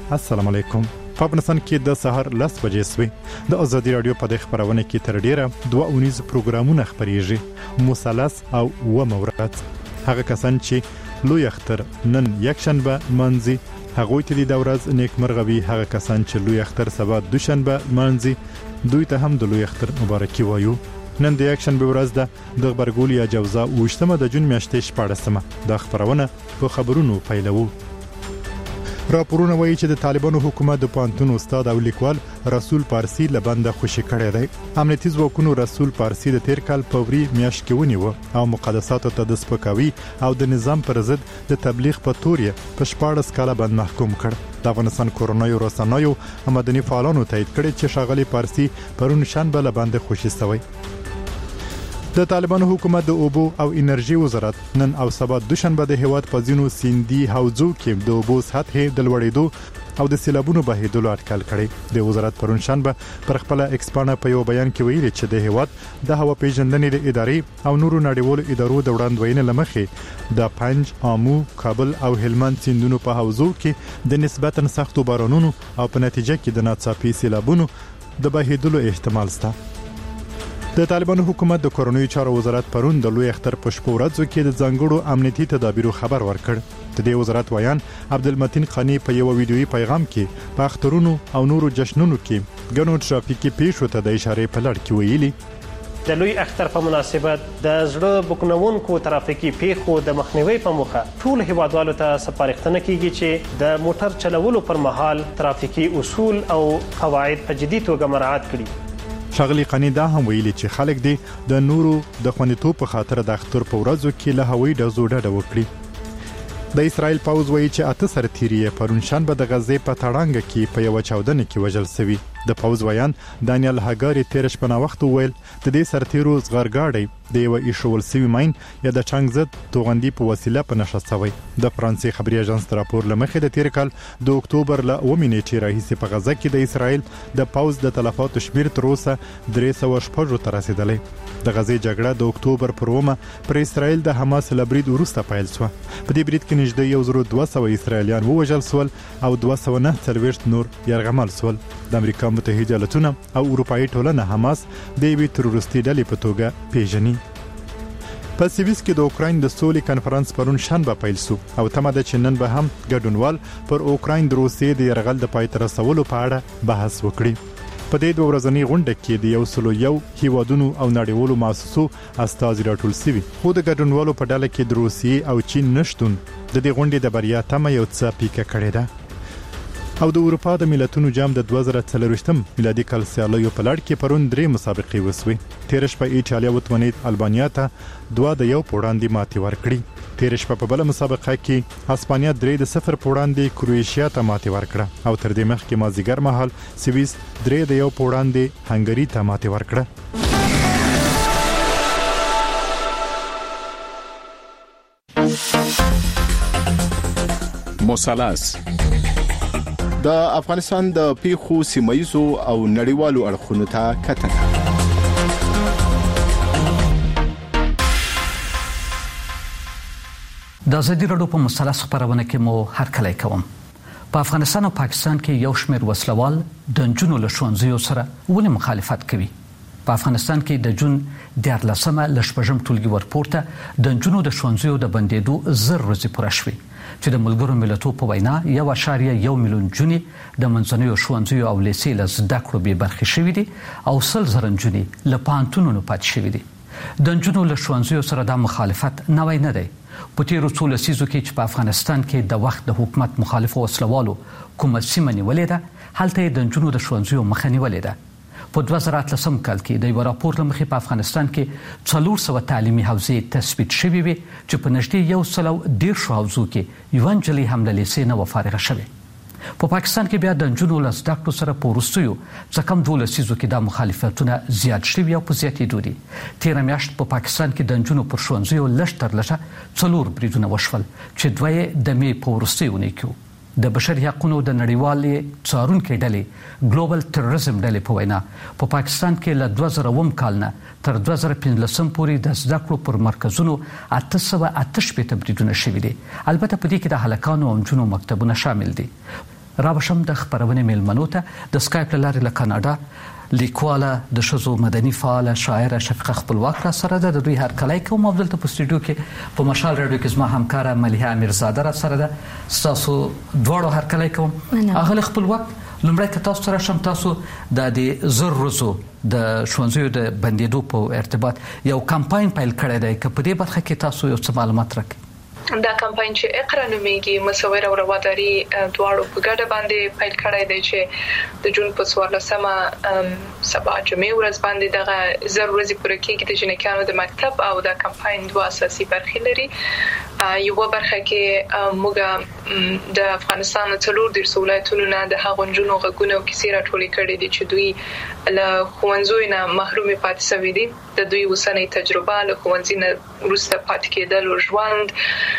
السلام علیکم. په افغانستان کې د سحر 10 بجې سوي د ازادي رادیو په خبرونه کې تر ډیره 2 پروګرامونه خبريږي. مثلث او ورځ هغه کسان چې لوی اختر نن یک شنبه منځي هغه ته د ورځ نیکمرغوي. هغه کسان چې لوی اختر سبا دوشنبه منځي دوی ته هم د لوی اختر مبارکي وایو. نن د یک شنبه ورځ ده د خبرګول یا جوزا وشتمه د جون میاشتې 14مه د خبرونه په خبرونو پیلوو. راپورونه وایي چې د طالبانو حکومت د پانتون استاد او لیکوال رسول پارسی لبنده خوشی کړی دی. امنیتي ځواکونو رسول پارسی د تیر کال په وری میاشت کې ونیو او مقدساتو ته د سپکاوي او د نظام پر ضد د تبلیغ په تور یې په 14 کاله باندې محکوم کړ. د افغانستان کورونایي رسنیو مدني فعالانو تایید کړی چې شاغلي پارسی پرون شنبه لبنده خوشی شوی. د طالبانو حکومت د اوبو او انرژي وزارت نن او سبا دوشنبه د هیواد په ځینو سیندي حوضو کې د اوبو سطح د لوړېدو او د سیلابونو بهیدلو اټکل کړي. د وزارت پرون شنبه پر خپل ایکسپانه په یو بیان کې ویلي چې د هیواد د هوا پیژندنې د ادارې او نورو نړیوالو ادارو د وړاندوینې لمخې د پنج، آمو، کابل او هلمند سیندونو په حوضو کې د نسبتاً سختو بارانونو او په نتیجه کې د ناڅاپي سیلابونو د بهیدلو احتمال شته. د طالبانو حکومت د کورونایي چارو وزارت پرون د لوی اختر په شپه ورځو کې د ځانګړو امنیتي تدابیرو خبر ورکړ. د دې وزارت ویان عبدالمتین خانی په یو ویډیويي پیغام کې په اخترونو او نورو جشنونو کې ګڼو ټرافیکي پیښو ته د اشاره په لړ کې ویلي د لوی اختر په مناسبت د زړه بوکنونکو ترافیکي پیښو د مخنیوي په موخه ټول هیوادوالو ته سپارښتنه کیږي چې د موټر چلولو پر مهال ترافیکي اصول او قواعد په جدي توګه مراعات کړي. شاغلی قنی دا هم ویلي چې خلک دي د نورو د خوندیتوب په خاطر د اختر په ورځو کې له هوایي ډزو ډډه وکړي. د اسرائیل پوز وایي چې 8 سرتیری پرون شنبه د غزې په تړانګ کې په یو چاودنه کې وژل شوی. د پوز ویان دانیال هاګاری تیر شپه وخت ویل د دې سرتیرو زغرګاړي د یو ایشول سوي ماین یا د چنګ زد توغندي په وسیله په نشه شوی. د فرانسې خبري اژانس راپور لمخې د تیر کال د اکتوبر ل 9 نیټې راهیسې په غزه کې د اسرائیل د پوز د تلفاتو شمیر تر اوسه 300 ته رسیدلی. د غزې جګړه د اکتوبر پر 9 پر اسرائیل د حماس لبرید وروسته پیل شو. په دې برید کې نږدې 1200 اسرائیلیان ووژل شول او 249 نور یرغمل شول. د امریکا متحده ایالاتونه او اروپאי ټولنه حماس د یوې تروریستي ډلې په توګه پیژني. په سویس کې د اوکراین د سولې کانفرنس پرون شنبه پیل شو او تمه ده چې نن به هم ګډونوال پر اوکراین د روسیې د یرغل د پای ته رسولو په اړه بحث وکړي. په دې 2 ورځنی غونډه کې د 101 هیوادونو او نړیوالو مؤسسو استازي راټول شوي. خو د ګډونوالو په ډله کې د روسیې او چین نشټون د دې غونډې د بریا تمه یو څه پیکه کړې ده. او د اروپا د ملتونو جام د 2024 میلادي کال سیالیو په لړ کې پرون 3 مسابقې وسوي. تیر شپه ایټالیا وتمنید البانیا ته 2-1 وړاندې ماتې ورکړي. تیر شپه په بل مسابقه کې اسپانیا 3-0 وړاندې کروئیشیا ته ماتې ورکړه او تر دې مخکې مازیګر مهال سویس 3-1 وړاندې هنګری ته ماتې ورکړه. مثلث د افغانستان د پیښو سیمایزو او نړیوالو اړخونو ته کتنه. د ازادي رادیو په مثلث خبرونه کې مو هرکلی کوم. په افغانستان او پاکستان کې یو شمېر وسلوال د جنونو له ښوونځیو سره ولې مخالفت کوي. په افغانستان کې د جون 14مه ل شپږم ټولګي ورپورته د جنونو د ښوونځیو د بندېدو 1000 ورځې پوره شوې چې د ملګرو ملتونو په وینا 1.1 میلیون جنې د منځنیو ښوونځیو او لیسې له زده کړو بې برخې شوي دي او 100,000 جنې له پوهنتونونو پاتې شوي دي. د جنونو له ښوونځیو سره د مخالفت نوی نه دی. په تیرو څو لسیزو کې چې په افغانستان کې د وخت د حکومت مخالفو وسلوالو کومه سیمه نیولې ده هلته د جنونو د ښوونځیو مخه نیولې ده. په 2013 کال کې د یو راپور لمخې په افغانستان کې 400 تعلیمي حوزې تثبیت شوې وي چې په نږدې 110 حوزو کې یو انجلي هم له لیسې نه فارغه شوه. په پاکستان کې بیا د جنونو له زده کړو سره په وروستیو څه کم 2 لسیزو کې د مخالفتونه زیات شوي او په زیاتېدو دي. تېره میاشت په پاکستان کې د جنونو پر ښوونځیو لږ تر لږه 4 بریدونه وشول چې 2 یې د مې په وروستیو اونۍ کې د بشري حقوقو د نړیوالې څارونکو ډلې ګلوبل تروریزم ډلې په وینا په پاکستان کې له 2000 کال نه تر 2015 پورې د زده کړو پر مرکزونو 888 بریدونه شوي دي. البته په دې کې د هلکانو او نجونو مکتبونه شامل دي. راوشم د خبرونه میلمنو ته د سکایپ لارې له کاناډا لیکواله د شذو مدني فعال شاعر شفیقه خپلواک را سره د دوی هر کله کوم عبدالله په استودیو کې په مشال رادیو کې زما همکار مليحه امیرزاده را سره ده تاسو دواړو هر کله کوم اغه خپلواک لمړی که تاسو سره شم تاسو د زر روزو د شونځو د بندیدو په ارتباط یو کمپاین پیل کړی دی که په دې برخه کې تاسو یو څه معلومات راکړئ دا کمپاین چې اقرا نومیږي مصور او رواداري دواړو په ګډه باندې پیل کړی دی چې د جون په 14مه سبا جمعې ورځ باندې دغه زر ورځې پوره کېږي د جنکانو د مکتب او د کمپاین دوه اساسي برخې لري یو برخه کې موږ د افغانستان څلور د ولایتونو نه د هغونجونو غږونه او کیسې راټولې کړې دي چې دوی له ښوونځیو نه محروم پاتې شوي دي د دوی وسنۍ تجربه له ښوونځي نه وروسته پاتې کېدل او ژوند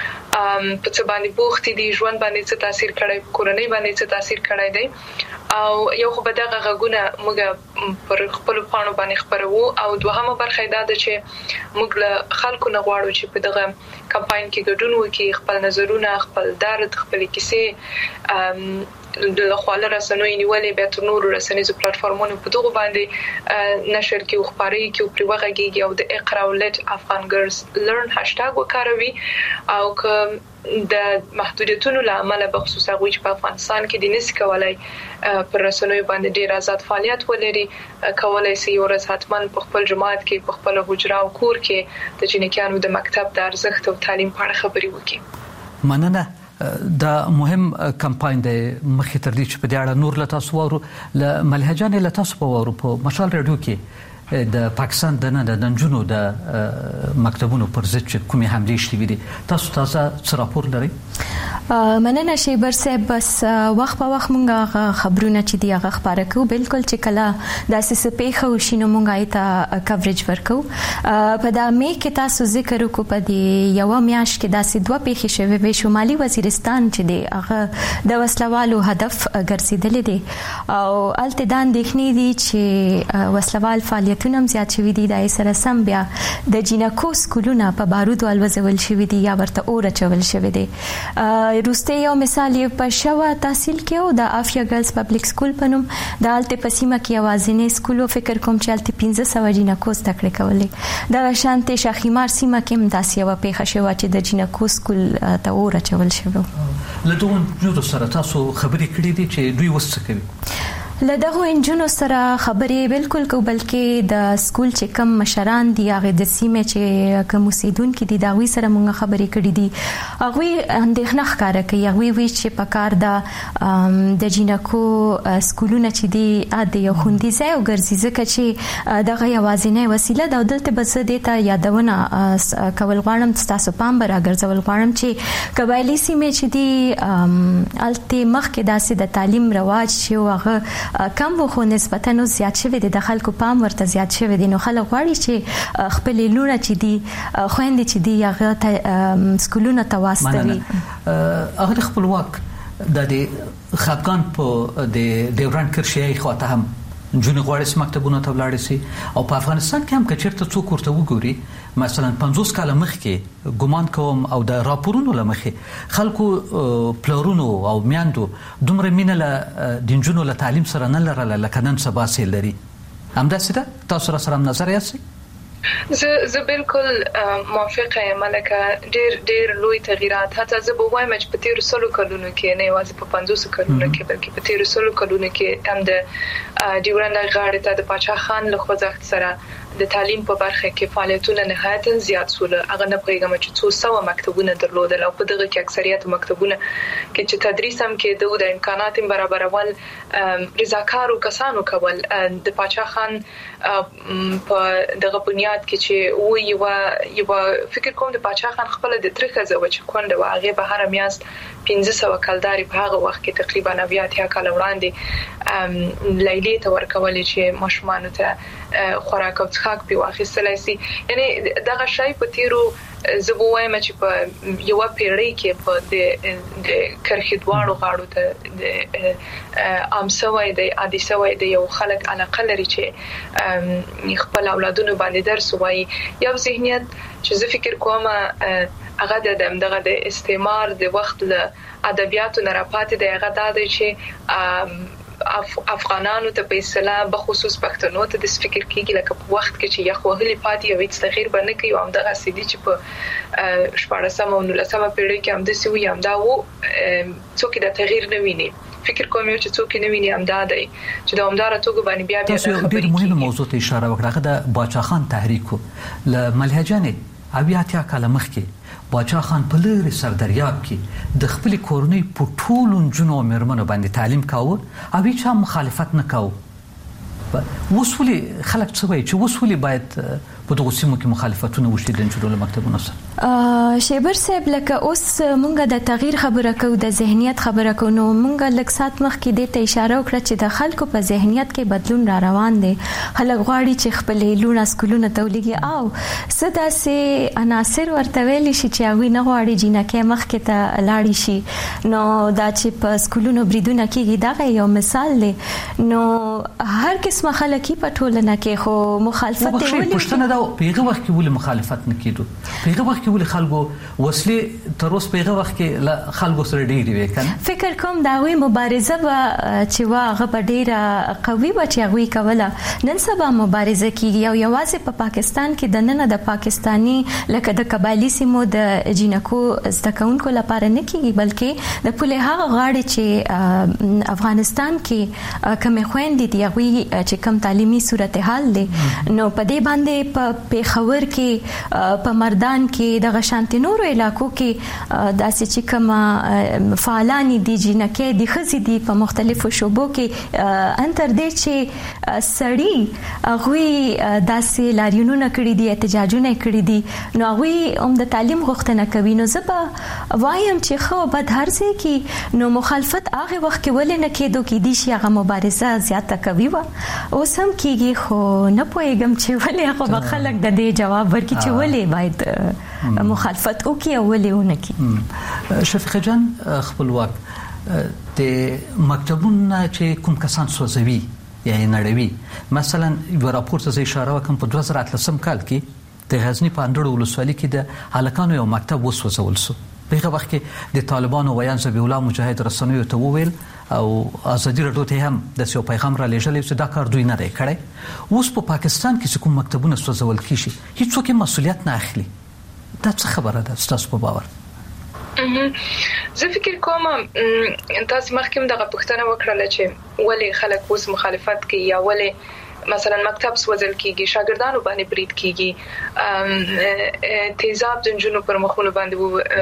په څه باندې بوخت دي ژوند باندې څه تاثیر کړی کورنۍ باندې څه تاثیر کړی دی او یو خو به دغه غږونه موږ پر خپل پاڼو باندې خبرو او دوهمه برخه دا ده چې موږ له خلکو نه غواړو چې په دغه کمپاین کې ګډون وکړي خپل نظرونه خپل درد خپل کیسې د خپل رسنوي نیولې به تر نورو رسنیزو پلیټفارمونو په دغه باندې نشر کې او خبري کې او پریوغږي او د اقرا ولټ افغان ګرلز لرن هاشټاګ وکاروي او که د محدودیتونو لامل به خصوصا غوښ په افغانستان کې د نس کولای پر رسنوي باندې ډیر آزاد فعالیت ولري کولای شي ورځ حتمان په خپل جماعت کې په خپل حجره او کور کې د جنکانو د مکتب د ارزښت او تعلیم په اړه خبري وکړي مننه دا مهم کمپاین دی مخې تر دې چې په دې اړه نور له تاسو وورو له ملهجان له تاسو په وورو په مشال رادیو کې د پاکستان د ننجونو د مکتبونو پر ضد چې کومې حملې شوې دي تاسو تازه څه راپور لرئ مننه شیبر صاحب بس وخت په وخت مونږه خبرونه چې دی هغه خبره کوو بالکل چې کله د اساس پیښه وشینو مونږه ایته کوریج ورکو په د می کې تاسو ذکر وکړو په دې یو میاش کې داسې دوه پیښې شوې وې شمالي وزیرستان چې دی هغه د وسلوالو هدف ګرځیدل دي او التدان دښنی دي چې وسلوال فعالیتونه زیات شوي دي د سره سم بیا د جینکو سکولونه په بارودو الوزول شوي دي یا ورته اور چول شوي دي روسته یو مثال یې په شوا تحصیل کې او د افیا ګرلز پبلک سکول په نوم د الته پسیمه کې اوازینې سکول فکر کوم چې الته 1500 جنکو زده کړې کولې د شانتي شاخیمار سیمه کې هم داسې یو پیښه شوه چې د جنکو سکول ته اور چول شوی له دوه جوړ سره تاسو خبرې کړې دي چې دوی وسه کوي له دغه انجونو سره خبرې بالکل کو بلکې د سکول چې کم مشران دي هغه د سیمه چې کوم اوسیدونکو دي دا وی سره مونږ خبرې کړې دي هغه اندېښنه ښکاره کوي هغه وی چې په کار د جینکو سکولونه چې دي د یو خوندي ځای او ګرځي ځکه چې دغه یوازینۍ وسیله د دلته بس دیتا یادونه کول غواړم تاسو پام برا ګرځول غواړم چې قبایلی سیمه چې دي الته مخکې داسې د تعلیم رواج چې هغه کم وو نسبتا نو زیات شوی دي د خلکو پام ورته زیات شوی دي نو خلک غواړي چې خپل لونه چې دي خويندې چې دي هغه سکولونه ته واستوي هغه خپلواک د خفغان په د ډیورنډ کرښې خواته هم جون غواړي مکتبونه ته ولاړ شي او په افغانستان کې هم کچرته څوک ورته وګوري مثلا 50 کال مخکې ګمان کوم او د راپورونو لمخې خلکو پلورونو او میاندو دومره مینه له دینجونو له تعلیم سره نه لرله لکه نن سبا سي لري همداسې ده تاسو سره نظر یې زه بالکل موافقه یم لکه ډیر لوی تغیرات حتی زه به وایم چې په تیر سلو کلونو کې نه یوازې په 500 کلونو کې بلکې په تیر سلو کلونو کې هم د ډیورنډ غاړې ته د پاچا خان له خوځښت سره د تعلیم په برخه کې فعالیتونه نهایتاً زیات سول هغه نه پیغام چې 200 مکتبونه درلودل او په دغه کې اکثریت مکتبونه کې چې تدریس هم کې د امکانات برابرول رضاکارو کسانو کول د پاچا خان په دغه بنیاد کې چې یو فکر کوم د پاچا خان خپل د ترخه زو چې کونډه واغې به هر میاست 1500 کلداري په هغه وخت کې تقریبا 90 کال وړاندې لیلی ته ورکول چې ماشومان ته خوراک او څښاک په واخیستلای شي یعنی دغه شی په تیرو زه وایم چې په یو پیړۍ کې په د کرخې دواړو غاړو ته د امسوي د عادي سوي د یو خلک علاقه لري چې خپل اولادونو باندې درس وایي یو ذهنیت چې زه فکر کوم هغه د استعمار د وخت له ادبیاتو نه راپاتې دی هغه دا دی چې افغانانو ته په اصطلاح به خصوص پښتنو ته د فکر کېږي لکه په وخت کې چې یخ وهلي پاتې او هیڅ تغییر باندې کوي او دغه سیدي چې په 14مه او 19مه پیړۍ کې هم د سوي هم دا وو څوک د تغییر نه ویني فکر کوم چې څوک نه ویني هم دا دی چې د همدار توګه باندې بیا تاسو ډېر مهمه موضوع ته اشاره وکړه د باچا خان تحریک له ملهجانې اویاتیا کاله مخکې باچا خان په لری سردریاب کې د خپل کورنۍ په ټولو جنو مرمنو باندې تعلیم کاوه او هیڅ مخالفت نه کاوه وسولي خلک څه وایي چې وسولي باید په دغه سیمو کې مخالفتونه وشي د انجونو مکتبونو سره شیبر صاحب لکه اوس مونږه د تغییر خبره کوو د ذهنیت خبره کوو نو مونږه لک سات مخ کې د ته اشاره وکړه چې د خلکو په ذهنیت کې بدلون را روان دی خلک غواړي چې خپل لونه سکولونه تولېږي او صدا سي عناصر ورته ویل شي چې هغه نه غواړي جنکه مخ کې ته لاړ شي نو دا چې په سکولونو بریدونه کېږي دا یو مثال دی نو هر قسمه خلک په ټولنه کې خو مخالفت ولې پیغه وخت کې ولې مخالفت نه کېدو پیغه وخت کې ولې خلکو وسلې تر اوس پیغه وخت کې خلکو سره ډېری وکنه فکر کوم دا وی مبارزه چې واغه په ډېره قوي و چې هغه کوله نن سبا مبارزه کیږي او یوازې په پاکستان کې د نن د پاکستانی لکه د قبایلی سیمو د جنکو زدکونکو لپاره نه کیږي بلکې د پوله هغه غاړي چې افغانستان کې کوم خويندې دی هغه چې کم تعلیمي صورتحال دي نو په دې باندې په پیښور کې په مردان کې د غشانت نورو علاقو کې داسې چې کوم فعالان دي جنکه د خزي دي په مختلفو شوبو کې انتر دې چې سړی هغه داسې لاریونونه کړی دي احتجاجونه کړی دي نو هغه هم د تعلیم غوښتنه کوي نو زه وایم چې خو بد هرڅه کې نو مخالفت هغه وخت کې ولې نه کېدو کې دي چې هغه مبارزه زیاته کوي و اوس هم کېږي خو نه پوهیږم چې ولې هغه خلک د دې جواب ورکړي چې ولې باید مخالفت وکړي او ولې ونه کړي شفیقه جان خپلواک د مکتبونو چې کوم کسان سوځوي یا نړیوي مثلا یو راپور ته اشاره وکم په 2013 کال کې د غزنی په اندړو ولسوالۍ کې د هلکانو یو مکتب وسوځول شو په هغه وخت کې د طالبانو ویان ذبیح الله مجاهد رسنیو ته وویل او ازادي راډیو ته هم د یو پیغام را لېږلی چې دا کار دوی نه دی کړی اوس په پاکستان کې کوم مکتبونه سوځول کیږي هیڅوک مسؤلیت نه اخلي دا څه خبره ده تاسو په باور زه فکر کوم تاسو مخکې دغه پوښتنه وکړه چې ولې خلک اوس مخالفت کوي یا ولې مثلا مکتب سوځل کیږي شاګردانو باندې برید کیږي تیزاب د جنونو پر مخونو باندې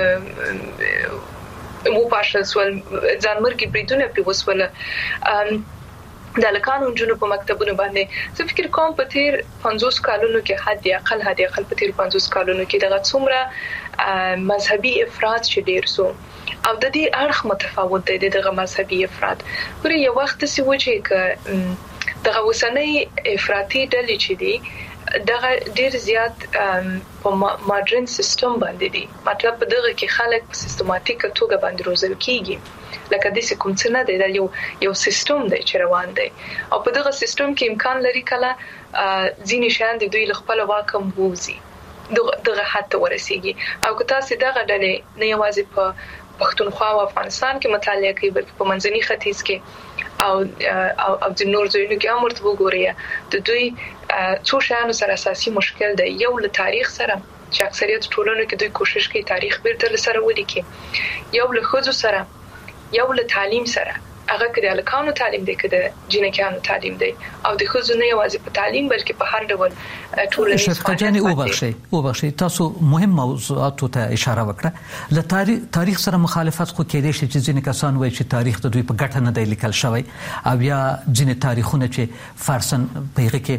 وو پاشل سوال ځانمرګي بریدونه په وسوله د لکانو جنونو په مکتبونو باندې زه فکر کوم په تیر 50 کالونو کې حد اقل په تیر 50 کالونو کې دغه څومره مذهبي افراط چې ډیر سو او د دې اړخ متفاوت دی دغه مذهبي افراط پر یو وخت سی و چې دغه وسنۍ افراطي ډلې چې دي دغه ډیر زیات په ماډرن سیستم باندې دي مطلب دغه کې خلک په سیستماتیک توګه باندې روزل کیږي لکه د کوم څه نه دی دا یو سیستم دی چې روان دی او په دغه سیستم کې امکان لري کله ځینې شیان د دوی خپل واکم ووزي دغه حتی ورسیږي او که تاسو دغه ډلې نه یوازې په پښتونخوا او افغانستان کې مطالعه کوي بلکې په منځني ختیځ کې او د نور ځایونو کې هم ورته وګورئ د دوی څو شیانو سره اساسي مشکل دی یو له تاریخ سره چې اکثریت ټولنو کې دوی کوشش کوي تاریخ بیرته سره ولیکي یو له ښځو سره یو له تعلیم سره هغه کړي الکانو تعلیم دی کده جنکانو تعلیم دی او د ښځو نه یوازې په تعلیم بلکې په هر ډول ټولنیز شفقتجاني وبخښي تاسو مهم موضوعات ته اشاره وکړه له تاریخ سره مخالفت خو کېدې شي چې ځینې کسان وایي چې تاریخ د دوی په ګټه نه دی لیکل شوی او یا ځینې تاریخونه چې فارسن پیغه کې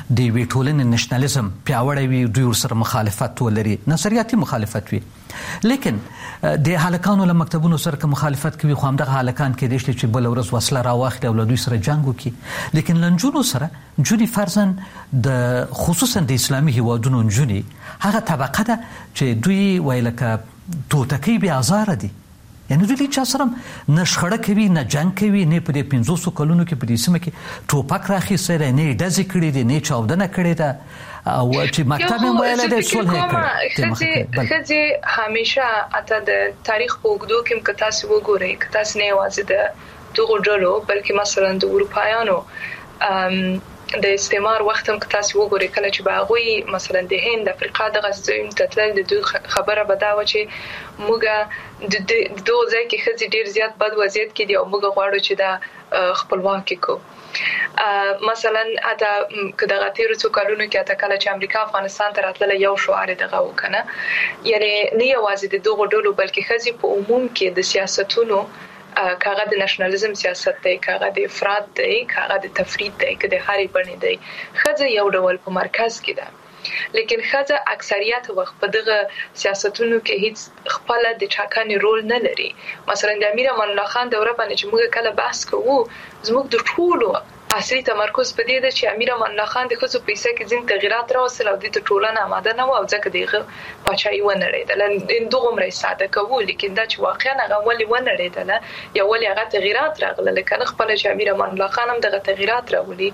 د وی ټولنې نېشنالیزم پیاوړی وي دوی ورسره مخالفت ولري نظریاتي مخالفت وي لیکن د هلکانو له مکتبونو سره مخالفت کوي خو همدغه هلکان کې د چې بل ورځ وسله راواخلي او له دوی سره جنگ وکړي لیکن لنجونو سره جونی فرزن د خصوصا د اسلامي هیوادونو جونی هغه طبقه ده چې دوی ویلکه توتکی به آزار دي یعنی دوی چا سره نه شخړه کوي نه جنگ کوي نه په دې 500 کلونو کې په دې سیمه کې ټوپک راخیسته نه ډزې کړې دي نه چاودنه کړې ده او چې مکتب هم ویل د صلح کړي خځې همیشه اته د تاریخ په وګړو کې کتا سی وګوري کتا سی نه وازه د دغه ډلو بلکې مثلا د اروپایانو د استعمار وخت هم کتا سی وګوري کله چې باغوي مثلا د هند افریقا د غزویم تتل د خبره بداوه چې موږ د دوه ځای کې خځې ډیر زیات بد وضعیت کې دي او موږ غواړو چې دا خپلواکي کو مثلا اته کداغه تیر څو کلونو کې اته کله چې امریکا افغانستان ته راتله یو شعار دغه وکنه یعنی نه یوازې د دوه ډلو بلکې خځې په عموم کې د سیاستونو کاغه د نېشنالیزم سیاست دی کاغه د افراط دی کاغه د تفرید دی کده هرې بڼې دی خځه یو ډول په مرکز کې ده لیکن خځه اکثریت وخت په دغه سیاستونو کې هیڅ خپل د ټاکنې رول نه لري مثلا د امیر امان الله خان دوره باندې چې موږ کله بحث کوو زموږ د ټولو اصلي تمرکز په دې ده چې امیر امان الله خان د خصوصي پیسې کې ځین تغیرات راوستل او د ټولنه آماده نه و او ځکه دغه پچای و نه لري د دوه عمر ساده کوو لیکن دا چې واقعا هغه ولې و نه لري یا ولې هغه تغیرات راغله لکه خپل چې امیر امان الله خان هم دغه تغیرات راولي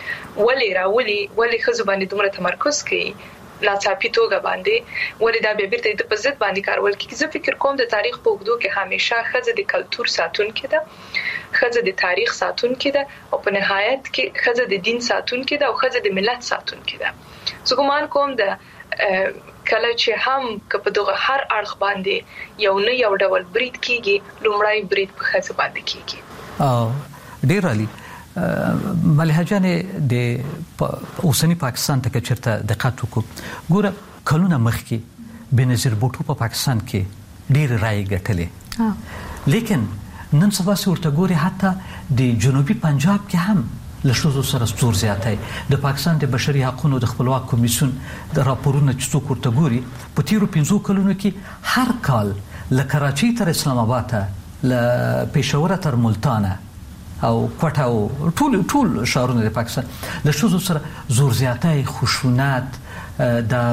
ولې خصوصي باندې دومره تمرکز کوي ناڅاپي توګه باندې ولې دا به بیرته د پزت باندې کارول کیږي زه فکر کوم د تاریخ په وګړو کې همیشه خځه د کلچر ساتونکې ده خځه د تاریخ ساتونکې ده او په نهایت کې خځه د دین ساتونکې ده او خځه د ملت ساتونکې ده زه ګومان کوم د کله چې هم په دغه هر اړخ باندې یو نه یو ډول برید کیږي لومړی برید په خځه باندې کیږي ډیر عالی ملحه جانې د اوسنی پاکستان ته چیرته دقت وکړو ګوره کلونه مخکې بنظیر بوټو په پاکستان کې ډیر رائے ګټلې لیکن نن سبا ورته ګوري حتی د جنوبي پنجاب کې هم لښوزو سره ستور زیاتای د پاکستان د بشري حقوقو د خپلواک کمیسیون د راپورونو چې څوک ورته ګوري په تیرو 15 کلونو کې هر کال له کراچۍ تر اسلام آباد له پېښور تر ملتان او کوټه او ټول شهرونه د پاکستان د شوزو سره زور زیاتای خشونت د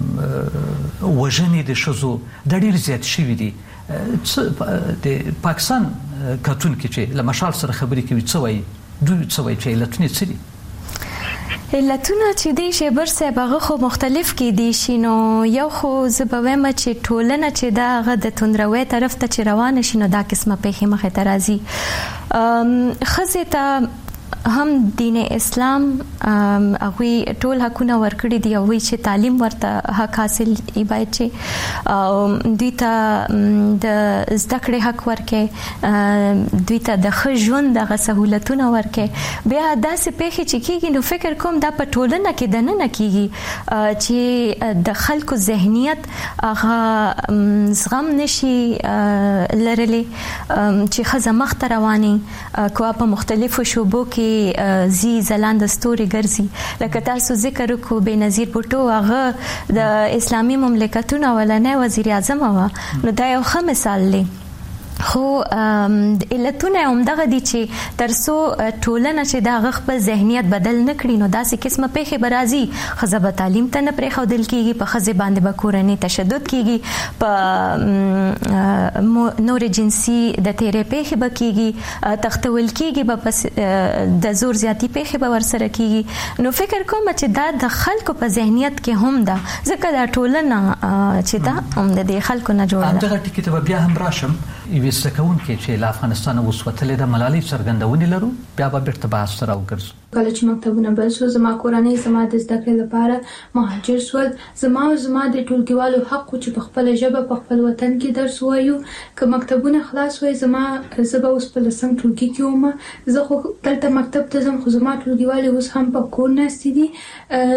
وژنې د شوزو د ډیر زیات شوی دي د پاکستان کتون کې چې لمشال سره خبرې کوي څه وایي دوی څه وایي چې لټنې څه دي علتونه چې دی شیبر صاحب هغه خو مختلف کې دي شي نو یو خو زبویم چې ټولنه چې دا هغه د توندروي طرف ته چې روان شي نو دا قسمه پیښه مخه ته راځي خزه ته هم دین اسلام هغه ټول حقونه ورکړي دي او چې تعلیم ورته حق حاصل ایبای چې دوی ته د زده کړې حق ورکې دوی ته د ښه ژوند د سہولتونو ورکې بیا داسې پیښې چې کیږي نو فکر کوم دا په ټولنه کې د نه کیږي چې د خلکو ذهنیت هغه زغم نشي لرلي چې خزه مخ ته رواني کوه په مختلفو شوبو کې زی زلاند ستوري ګرځي لکه تاسو ذکر وکړو بنظیر بوټو هغه د اسلامي مملکتونو ولنې وزیر اعظم و نو دا یو ښه مثال دی خو علتونه هم دغه دي چې ترسو ټولنه چې دا خپل ذهنیت بدل نه کړي نو داسې قسمه پیښه برازي خزه به تعلیم ته نه پرې خودل کیږي په خزه باندې به کورنۍ تشدد کیږي په نور جنسي د تیرې پیښه به کیږي تختول کیږي به د زور زیاتی پیښه به ورسره کیږي نو فکر کوم چې دا د خلکو په ذهنیت کې هم ده ځکه دا ټولنه چې دا هم د خلکو نه جوړه ده دغه ټکی ته بیا هم راشم ویستکون کې چې له افغانستان وسوتلې د ملالۍ څرګندونې لرو بیا به بیرته بحث سره وګرځو کله چې مکتبونه بل شو زما کورنۍ زما د زده کړې لپاره مهاجر شول زما د ټولګیوالو حق چې په خپل ژبه په خپل وطن کې درس وایو که مکتبونه خلاص وای زما زبه اوس په لسم ټولګي کې ومه زه خو دلته مکتب ته ځم خو زما ټولګیوالو اوس هم په کور ناست دي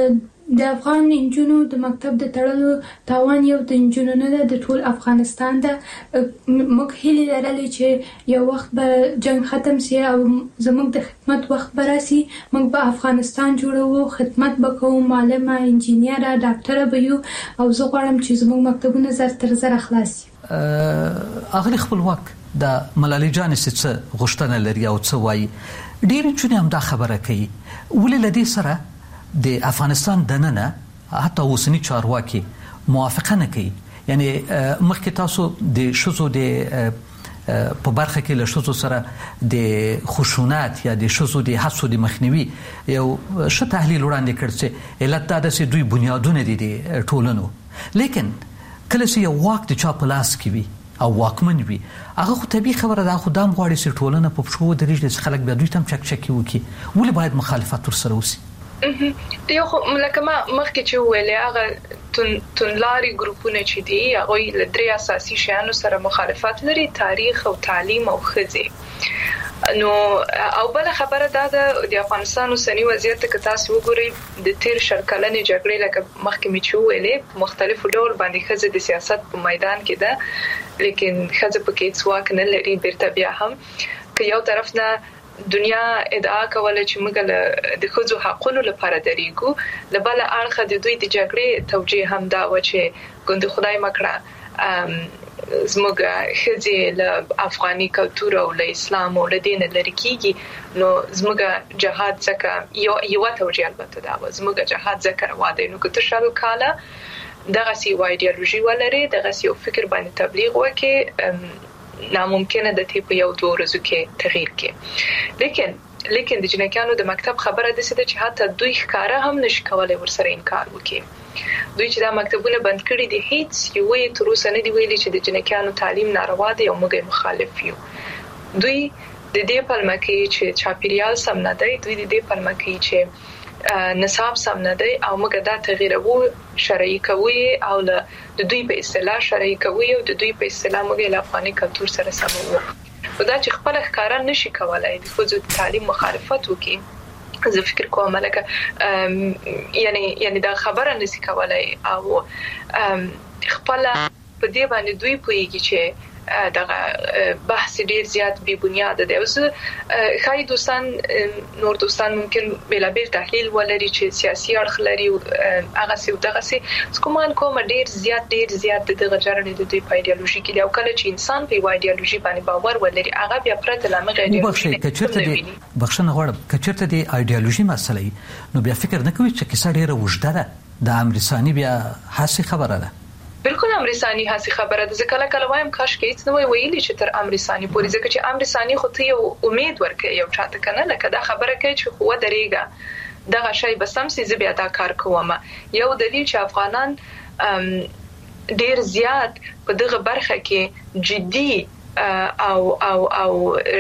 د افغان انجونو د مکتب د تړلو تاوان یو د انجونو نه ده، د ټول افغانستان ده. موږ هیله لرلې چې یو وخت به جنگ ختم سي او زموږ د خدمت وخت به راسي، موږ به افغانستان جوړو، خدمت به کوو، معلمه، انجینیره، ډاکټره به یو، او زه غواړم چې زموږ مکتبونه زر تر زر خلاص شي. اغلی خپلواک د ملالۍ جانې څه غوښتنه لري او څه وایي؟ ډېر نجونې هم دا خبره کوي، ولې له دې سره د افغانستان دننه حتی اوسنی چارواکي موافقه نه کوي. یعنی مخکې تاسو د شذو د په برخه کې له شذو سره د خشونت یا د شذو د حسو د مخنیوي یو ښه تحلیل وړاندې کړ چې علت دا ده چې دوی بنیادونه دي د ټولنو، لیکن کله چې یو واک د چا په لاس کې وي او واکمن وي، هغه خو طبیعي خبره ده، خو دام غواړي چې ټولنه په پښو ودرېږي چې خلک بیا دوی ته هم چکچکي وکړي. ولې باید مخالفت ورسره وسي؟ یو خو لکه ما مخکې چې ویلې هغه تونلاري ګروپونه چې دي هغه له درې اساسي شیانو سره مخالفت لري: تاریخ او تعلیم او ښځې. نو او بل خبره دا ده د افغانستان اوسنی وضعیت که تاسو وګورئ د تیر شل کلنې جګړې لکه مخکې مې چې ویلې په مختلفو ډول باندې ښځې د سیاست په میدان کې ده، لیکن ښځې پکې هیڅ واک نه لري. بیرته بیا هم که یو طرف نه دنیا ادعا کوله چې موږ د ښځو حقوقو لپاره دریږو، له بل اړخه د دوی د جګړې توجیه هم دا و چې ګوند خدای مکړه زموږ ښځې له افغاني کلتور او له اسلام او له دین لري کیږي. نو زموږ جهاد ځکه یو توجیه البته دا و زموږ جهاد ځکه روا دی. نو که ته شل کاله دغه سی وایډیالوژي ولري، دغه سی فکر باندې تبلیغ وکړي، ناممکنه ده ته په یو دوه ورځو کې تغییر کې. لیکن د جنکانو د مکتب خبره ده چې حتی دوی ښکارا هم نشي کولای ورسره انکار وکړي. دوی چې دا مکتبونه بند کړي دي، هیڅ یو تر اوسه نه دی ویلي چې د جنکانو تعلیم ناروا دی او موږ مخالف یو. دوی د دې پلمه کې چې چاپیریال سم نه دی، دوی د دې پلمه کې چې نصاب سم نه دی او موږ دا تغییرو شرعي کوي او د دوی په اصطلاح شرعي کوي او د دوی په اصطلاح موږ له افغاني کلتور سره سمو. دا چې خپل ښکارا نشي کولای د خود تعلیم مخالفت وکړي، زه فکر کوم لکه یعنی دا خبره نشي کولای او خپل په دې باندې دوی پوهیږي چې دغه بحث ډیر زیات بی بنیاد دی. اوس خای دوستان نور دوستان ممکن بلابل تحلیل ولري چې سیاسي اړخ لري هغه سی دغه سی کومان کوم ډیر زیات دغه جرړې د دوی په ایدئولوژي کې دی، او کله چې انسان په ایدئولوژي باندې باور ولري هغه بیا پرته لامغه ایدئولوژي بخښنه غواړم کچرته دی ایدئولوژي مسلې نو بیا فکر نه کوي چې کیسه ډیره وژده ده د امریکایي بیا حاسي خبره ده. بالکل امریکایي حاسي خبره ده. ځکه کله وایم کاش کې هیڅ نه ویلي چې تر امریکایي پورې، ځکه چې امریکایي خو ته یو امید ورکړي یو چاته کنه لکه دا خبره کوي چې خو درېګه دغه شی به سم سي زه بیا دا کار کوم. یو دلیل چې افغانان ډیر زیات په دغه برخه کې جدي او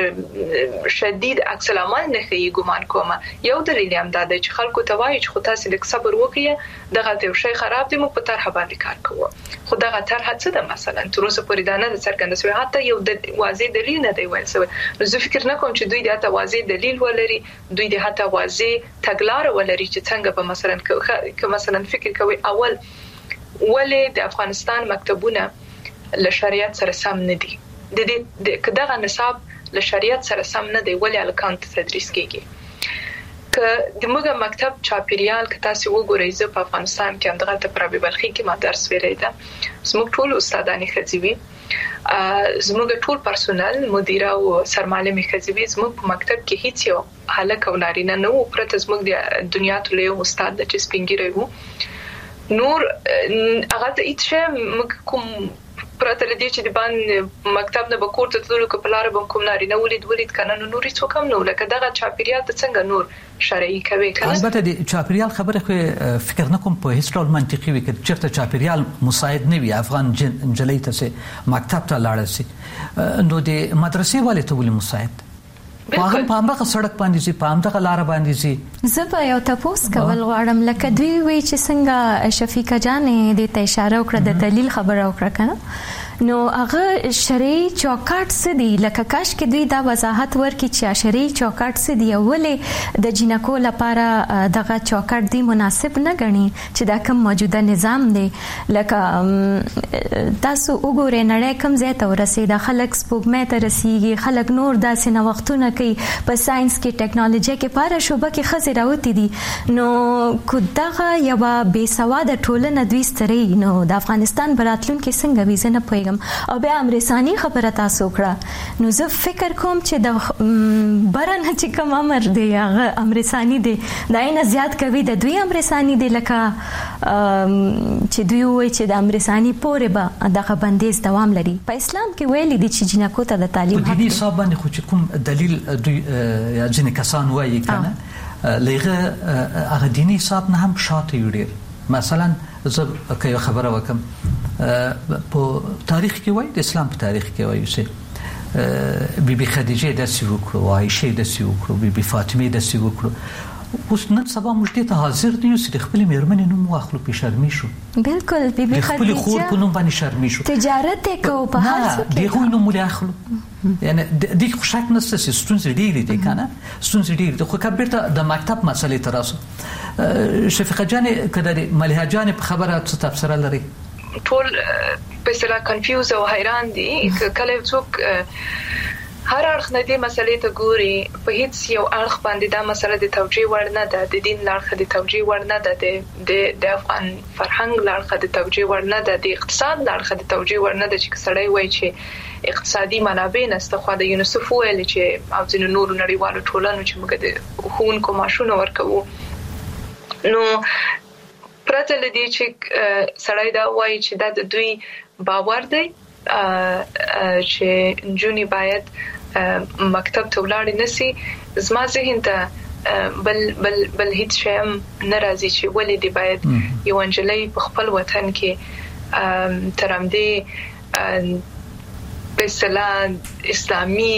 شدید عکس العمل نه کوي ګمان کوم. یو دلیل هم دا دی چې خلکو ته وایي چې خو تاسو د صبر وکړئ، دغه یو شی خراب دی، موږ په طرحه باندې کار کوو. خو دغه طرحه څه ده مثلا تر اوسه پورې دا نه څرګنده شوی، حتی یو د واضح دلیل نه دی ویل شوی. نو زه فکر نه کوم چې دوی د حتی واضح دلیل ولري، دوی د حتی واضح تګلارې ولري چې څنګه به مثلا فکر کوي اول ولې د افغانستان مکتبونه له شریعت سره سم نه دي، د دې دغه نصاب له شریعت سره سم نه دی، ولې الکان تدریس کیږي. که د موږ مکتب چاپیریال که تاسو وګورئ، زه په افغانستان کې همدغه ته پرابي بلخي کې ما درس ویلی ده، زموږ ټول استادانې ښځې وي، زموږ ټول پرسونل مدیره او سرمعلمې ښځې وي. زموږ په مکتب کې هیڅ یو هلک او نارینه نه و پرته زموږ د دنیا ټول یو استاد د چې سپین ږیری و. نور هغه ته هیڅ شی موږ کوم پرته لدی چې د باندې مکتب نه به کور ته تللو که په لاره به کوم نارینه ولید کنه نو نور هیڅ وکم نو لکه دغه چاپیریال ته څنګه نور شرعي کوي کنه. البته د چاپیریال خبره خو فکر نه کوم په هیڅ ډول منطقي وي چې چیرته چاپیریال مساعد نه وي افغان جنلې ته مکتب ته لاړ شي، نو د مدرسې والي ته ولې مساعد په همدغه سړک باندې چې په همدغه لار باندې چې زه به یو تاسو کول غواړم لکه دوی وی چې څنګه شفیقه جان دې ته اشاره وکړه د دلیل خبره وکړه کنه نو هغه شرعي چوکاټ څه دی لکه کاش کې دوی دا وضاحت ورکړي چې شرعي چوکاټ څه دی ولې د جنکو لپاره دغه چوکاټ دی مناسب نه غني چې دا کوم موجوده نظام دی لکه تاسو وګورئ نړۍ کوم ځای ته ورسېده خلک سپوږمۍ ته رسیږي خلک نور داسې نوښتونه کوي په ساينس کې ټیکنالوژي کې پاره شوبه کې خزې راوتی دي نو کو دغه یو بې سواده ټولنه دوی ستري نو د افغانستان براتلونکو څنګه ویزه نه پوهیږم او بیا امرساني خبره تاسو کړه نو زه فکر کوم چې د برن چې کوم امر دی هغه امرساني دی دا نه زیات کوي د دوی امرساني دی لکه چې دوی وایي چې د امرساني پورې به دغه بندیز دوام لري په اسلام کې ویلي دي چې جنکو ته د تعلیم حق دی دې حساب باندې خو چې کوم دلیل دوی یا ځینې کسان وایي کنه لغه هغه دیني حساب نه هم شاته یوډیر مثلا زه که خبره وکم په تاریخ کې وایي د اسلام په تاریخ کې وایي چې بیبي خدیجه د سی وکړو عائشه د سی وکړو بیبي فاطمه د سی وکړو اوس نن سبا موږ ته حاضر دي چې خپل میرمن نوم واخلو په شرمې شو بالکل بیبي خدیجه خپل خور په نوم باندې شرمې شو تجارت کو په هر څه کې دغه نوم مولي اخلو یعنی د خوشاک نسته چې ستونزې ډېرې دي کنه ستونزې ډېرې دي خو کبرته د مکتب مسلې تراسو شفیقه جان کده مليحه جان په خبره څه تفسیر لري ټول په اصطلاح کنفیوز او حیران دي کله څوک هر اړخ نه دي مسلې ته ګوري په هیڅ یو اړخ باندې دا مسله د توجیه وړ نه ده د دین لارښه د توجیه وړ نه ده د افغان فرهنګ لارښه د توجیه وړ نه ده د اقتصاد لارښه د توجیه وړ نه ده چې سړی وایي چې اقتصادي منابع نشته خو د یونیسف ویل چې او ځینو نورو نړیوالو ټولنو چې موږ د ښوونکو معاشونه ورکوو نو پرته له دې چې سړی دا وایي چې دا د دوی باور دی چې نجونې باید مکتب ته ولاړې نشي زما ذهن ته بل هیڅ شی هم ناراضي چې ولې دی باید یو انجلۍ په خپل وطن کې ترمدې په اصطلاح اسلامي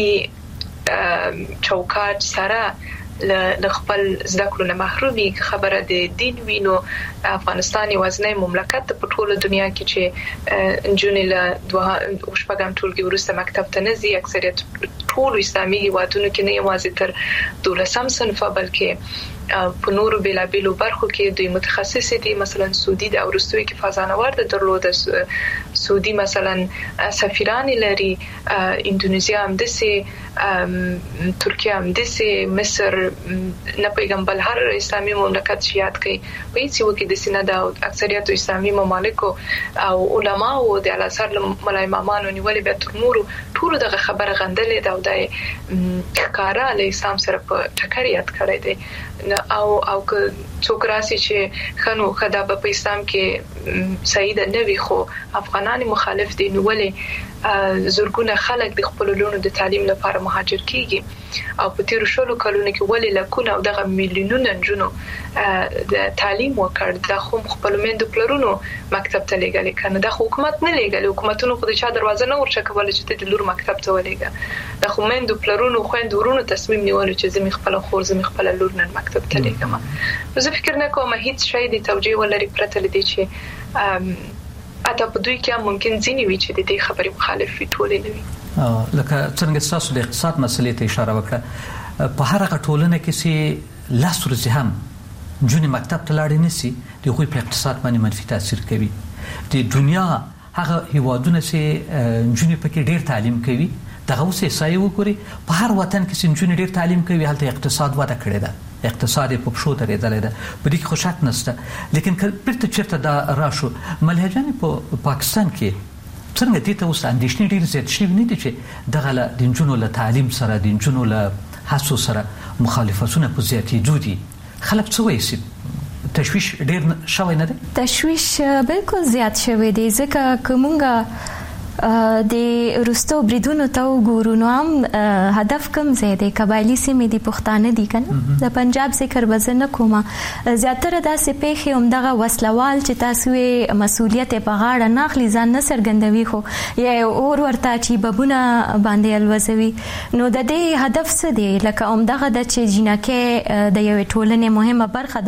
چوکاټ سره ل خپل زده کړو نه محرومي خبره د دین وینو افغانستان یوازنی مملکت په ټوله دنیا کې چې انجونې له دوه شپږم ټولګي وروسته مکتب ته نه ځي اکثریت ټول اسلامي هیوادونو کې نه یوازې تر 12 صنف بلکې په نورو بیلابیلو برخو کې دوی متخصص دي مثلا سعودي د اورستوي کې فازانوار د درلود سعودي مثلا سفیران لري اندونیزیا هم دسي ترکیه هم دسي مصر نه پیغام بل هر اسلامي مملکت شیات کوي په هیڅ یو کې د سینه د اکثریت اسلامي ممالکو او علما او د الازهر ملای امامانو نیولې به تر نورو ټول دغه خبره غندلې دا د ښکارا له اسلام سره په ټکر یاد کړی دی او که څوک راسي چې خنو خدا په اسلام کې صحیح نه وي خو افغانان مخالف دي نو ولې زورګونه خلک د خپل لونو د تعلیم لپاره مهاجر کیږي او په تیر شلو کلونو کې ولې لکونه او دغه میلیونونه جنونو د تعلیم وکړ د خپل مندو پلرونو مکتب ته لګل کنه د حکومت نه لګل حکومتونو خو د چا دروازه نه ورچ کول چې د لور مکتب ته ولېګا د مندو پلرونو خويند ورونو تصمیم نیول چې زمي خپل خور زمي خپل لور نه مکتب ته لګم زه فکر نه کوم هیڅ شی د توجیه ولري پرته لدی چې اته په دوی کې ممکن ځینی وي چې د دې خبرې مخالف وي ټولې نه وي لکه څنګه تاسو د اقتصاد مسلې ته اشاره وکړه په هر هغه ټولنه کې چې لاس ورځي هم جون مکتب ته لاړ نه سي د خو په اقتصاد باندې منفي تاثیر کوي د دنیا هغه هیوادونه چې جون په کې ډیر تعلیم کوي دغه اوسه سایه وکړي په هر وطن کې چې جون ډیر تعلیم کوي هلته اقتصاد وده کړی ده اقتصادي په پښو درېدلې ده په دې کې خوشحال نشته لیکن پرته چیرته دا راشو ملهجان په پاکستان کې څنګه دې ته اوس اندېښنې ډېر زیات شي نه دي چې دغه د جنونو له تعلیم سره د جنونو له حسو سره مخالفتونه په زیاتېدو دي خلک څه وایي تشویش ډېر شوی نه دی تشویش بالکل زیات شوی دی ځکه کومه د روستو بریدونو ته وګورو نو هم هدف کم ځای دی قبایلی سیمې دي پښتانه دي کنه د پنجاب ذکر وزنه کومه زیاتره داسې پیښې هم دغه وسلوال چې تاسو یې مسؤلیت په غاړه نه اخلي ځان نه څرګندوي خو یا اور ورته چې ببونه باندې الوزوي نو د دې هدف څه دی لکه هم دغه د چې جنکه د یو ټولنې مهمه برخه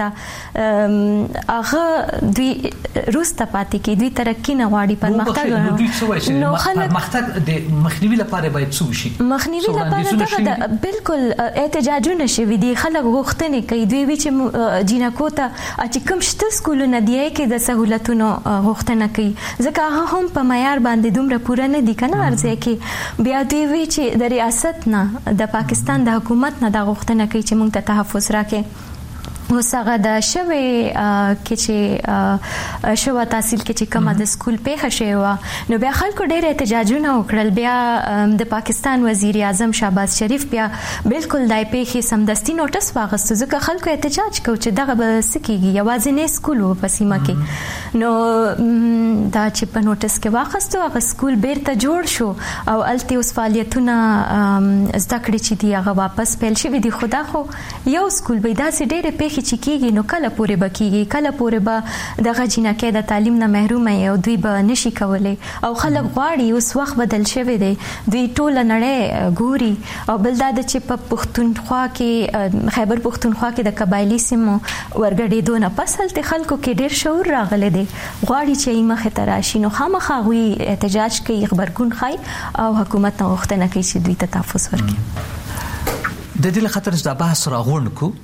ده هغه دوی روسته پاتې کې دوی ترقی نه غواړي پرمختګ نو نو پرمختګ د مخنیوي لپاره باید څه وشي؟ مخنیوي لپاره دا بالکل احتجاجونه شوي دي، خلک غوښتنې کوي دوی وی چې جینکو ته چې کوم شته سکولونه دی کې د سہولتونو غوښتنه کوي، ځکه هغه هم په معیار باندې دومره پوره نه دي کنه ارزه کې. بیا دوی وی چې د ریاست نه د پاکستان د حکومت نه د غوښتنه کوي چې موږ ته تحفظ راکړي. وسغه د شوي کې چې شوا تحصیل کې چې کومه د سکول پیښه شوی و نو بیا خلکو ډېر احتجاجونه وکړل. بیا د پاکستان وزیر اعظم شهباز شریف بیا بالکل دای پیښې سمدستي نوټس واغست، ځکه خلکو احتجاج کو چې دغه به سکیږي یوازې نه سکول و په سیمه کې. نو دا چې په نوټس کې واغستو هغه سکول بیرته جوړ شو او الته اوس فعالیتونه زده کړې چې دی هغه واپس پیل شوی دي. خدا خو یو سکول به داسې ډېر پیښې چې کیږي نو کله پورې بکیږي، کله پورې به دغه جنکه د تعلیم نه محروم وي او دوی به نشي کولای. او خلک غواړي اوس وخت بدل شوی دی، دوی ټول نړۍ ګوري. او بل دا چې په پښتونخوا کې خیبر پښتونخوا کې د قبایلی سیمو ورګډېدو نه پس هلته خلکو کې ډېر شعور راغلی دی، غواړي چې یې مخې ته راشي. نو خامخا هغوی احتجاج کوي، غبرګون ښایي او حکومت نه غوښتنه کوي چې دوی ته تحفظ ورکړي. د دې لخاطر دا بحث راغونډ کو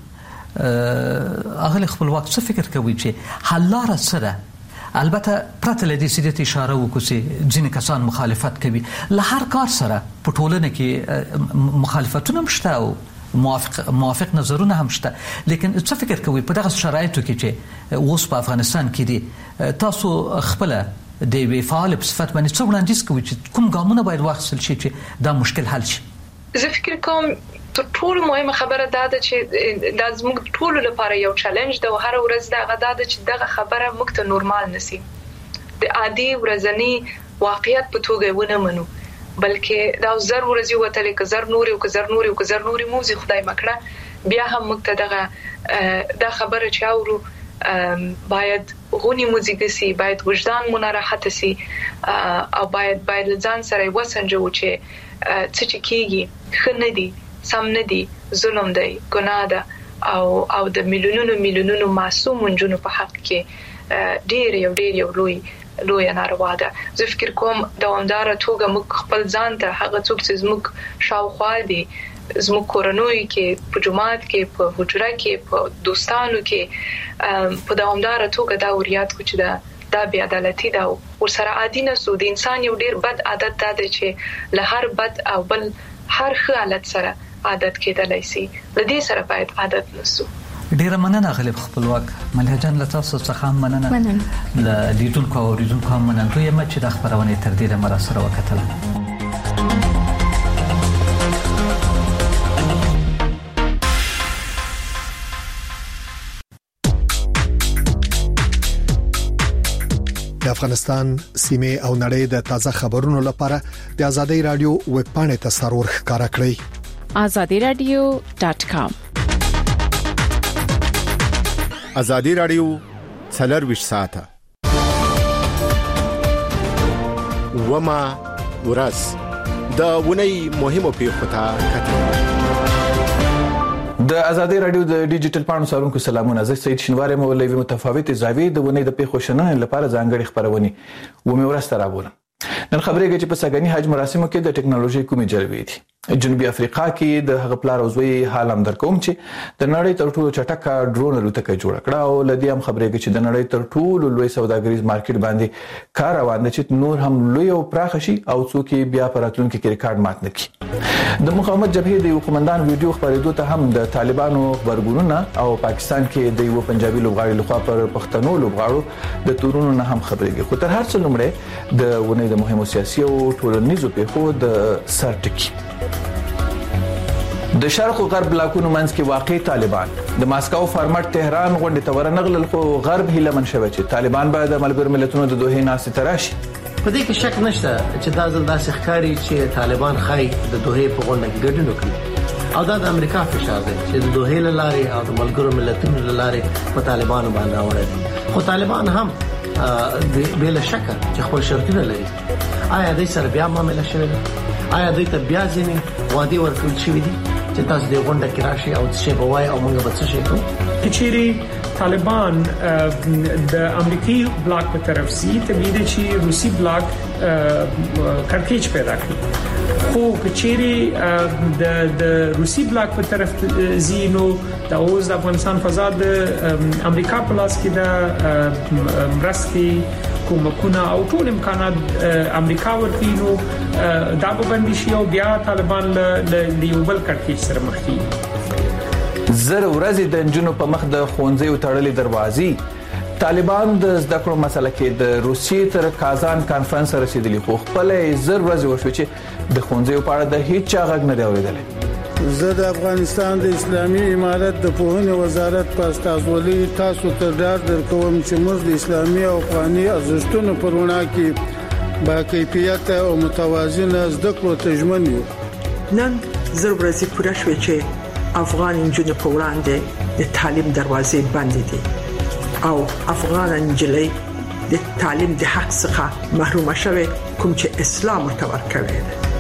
اغلی خپلواک څه فکر کوي چې حل لاره سره البته پرته لدی سیدت اشاره وکړي چې ځینې کسان مخالفت کوي له هر کار سره په ټولنه کې مخالفتونه مشته او موافق نظرونه هم شته، لیکن څه فکر کوي په دغه شرایطو کې چې اوس په افغانستان کې دي تاسو خپل د وی فعال په صفت باندې څه وړاندیز کوي چې کوم ګامونه باید واخیستل شي چې دا مشکل حل شي؟ زه فکر کوم تر ټولو مهمه خبره دا ده چې دا زموږ ټولو لپاره یو چیلنج ده او هر ورځ دا غدا ده چې دغه خبره موږ ته نورمال نسی د عادي ورځنی واقعیت په توګه ونه منو، بلکې دا زر ورځي وتلې که زر نوري او که زر نوري او که زر نوري موزي خدای مکړه بیا هم موږ ته دغه دا خبره چې اورو باید غونی موزیک سي، باید وجدان مون راحت سي او باید ځان سره وسنجو چې څه چې کیږي ښه نه دي، سم نه دي، ظلم دی، ګناه ده او د میلیونونو معصوم نجونو په حق کې ډېر یو لوی ناروا ده. زه فکر کوم دوامدار توګه موږ خپل ځان ته هغه څوک چې زموږ شاوخوا دي، زموږ کورنۍ کې په جماعت کې په حجره کې په دوستانو کې په دوامدار توګه دا وريات کو چې دا بیا عدالتي ده او سره عادي نه سو. د انسان یو ډېر بد عادت ده چې له هر بد او بل هر ښه حالت سره عادت کېدلای شي، د دې سره باید عادت نسو. ډیره مننه غالب خپلواک ملها جان له تاسو څخه مننه له لیدونکو او اوریدونکو مننه یم چې د خبرونه تر دې مر سره وکړه. د افغانستان سیمه او نړۍ د تازه خبرونو لپاره د ازادي رادیو ویب پاڼې ته سرور ښکارا کړئ azadiradio.com. ازادي رادیو 24 ساعته وما ورځ د ونی مهمو پیښو ته کتل. د ازادي رادیو د ډیجیټل پاڼو سرونکو سلامونه، زه سید شینواری مولوی متفاوت زاویې د ونی د پیښو شننې لپاره ځانګړي خبرونه ومه ورسته راوړم. نن خبرېږي چې په سګنی حج مراسمو کې د ټکنالوژي کومې جلوې دي. جنوبي افریقا کې د هغه پلار او زوی حال هم درکوم چې د نړۍ تر ټولو چټکه ډرون الوتکه جوړ کړه او لدی هم خبرېږي چې د نړۍ تر ټولو لوی سوداګریز مارکیټ باندې کار روان دی چې نور هم لوی او پراخ شي او څوک بیا پراتلونکو کې ریکارډ مات نکړي. د مقاومت جبهې د قومندان ویډیو خبرېدو ته هم د طالبانو خبرګونونه او پاکستان کې د یو پنجابي لوبغاړي لخوا پر پښتنو لوبغاړو د تورونو نه هم خبرېږي. خو تر هر څه لومړی د ونې د مهمو سیاسي او ټولنیزو پیښو د سر ټکی. د شرق او غرب بلاکونو منځ کې واقع طالبان د ماسکو فارمټ تهران غونډه ته ورنغلل، خو غرب هیله منشوي چې طالبان به د ملګرو ملتونو د دوه ناسې تراشي. په دې کې شک نشته چې دا ځل داسې ښکاري چې طالبان خای د دوه په غونډه کې ګډون وکړي او دا د امریکا فشار دی چې د دوه لارې او د ملګرو ملتونو لارې په طالبانو باندې راوړي. خو طالبان هم بلا شک چې خپل شرطونه لري. آیا دوی سره بیا معاملې شوې ده؟ آیا دوی ته بیا ځینې وعده ورکړل شوې دي چې تاسو د غونډه کې راشي او څه به وایي او موږ به څه شي کوو؟ چیرې طالبان د امریکای بلاک په طرف سي طبيعي دي چې روسي بلاک کړکېچ پیدا کړي خو کچيري د روسي بلاک په طرف زینو د اوس د افغانستان فضا د امریکا په لاس کې د مرستي کومکونه او ټول امکانات امریکا ورکینو دا به بندي شي او بیا طالبان له یو بل کړکېچ سره مخ کیږي زر ورځې د جنونو په مخ د خوندزي تړلې دروازې طالبان د زده کړو مسله کې د روسیې تر کازان کانفرنس رسیدلی خو خپل زر ورځې وشو چې د خوندزي په اړه د هیڅ چا غږ نه دی اورېدلی زه د افغانستان د اسلامي امارت د پوهنې وزارت په استازولۍ تاسو ته ډاډ درکوم چې موږ د اسلامي او افغاني ارزښتونو پر وړاندې کې با کیفیت او متوازنه زده کړو ته ژمن یو نن زر ورځې پوره شوې چې افغان انجونې په وړاندې د تعلیم دروازې بندې دي او افغان انجلۍ د تعلیم د حق څخه محروم شوه کوم چې اسلام ورته کوي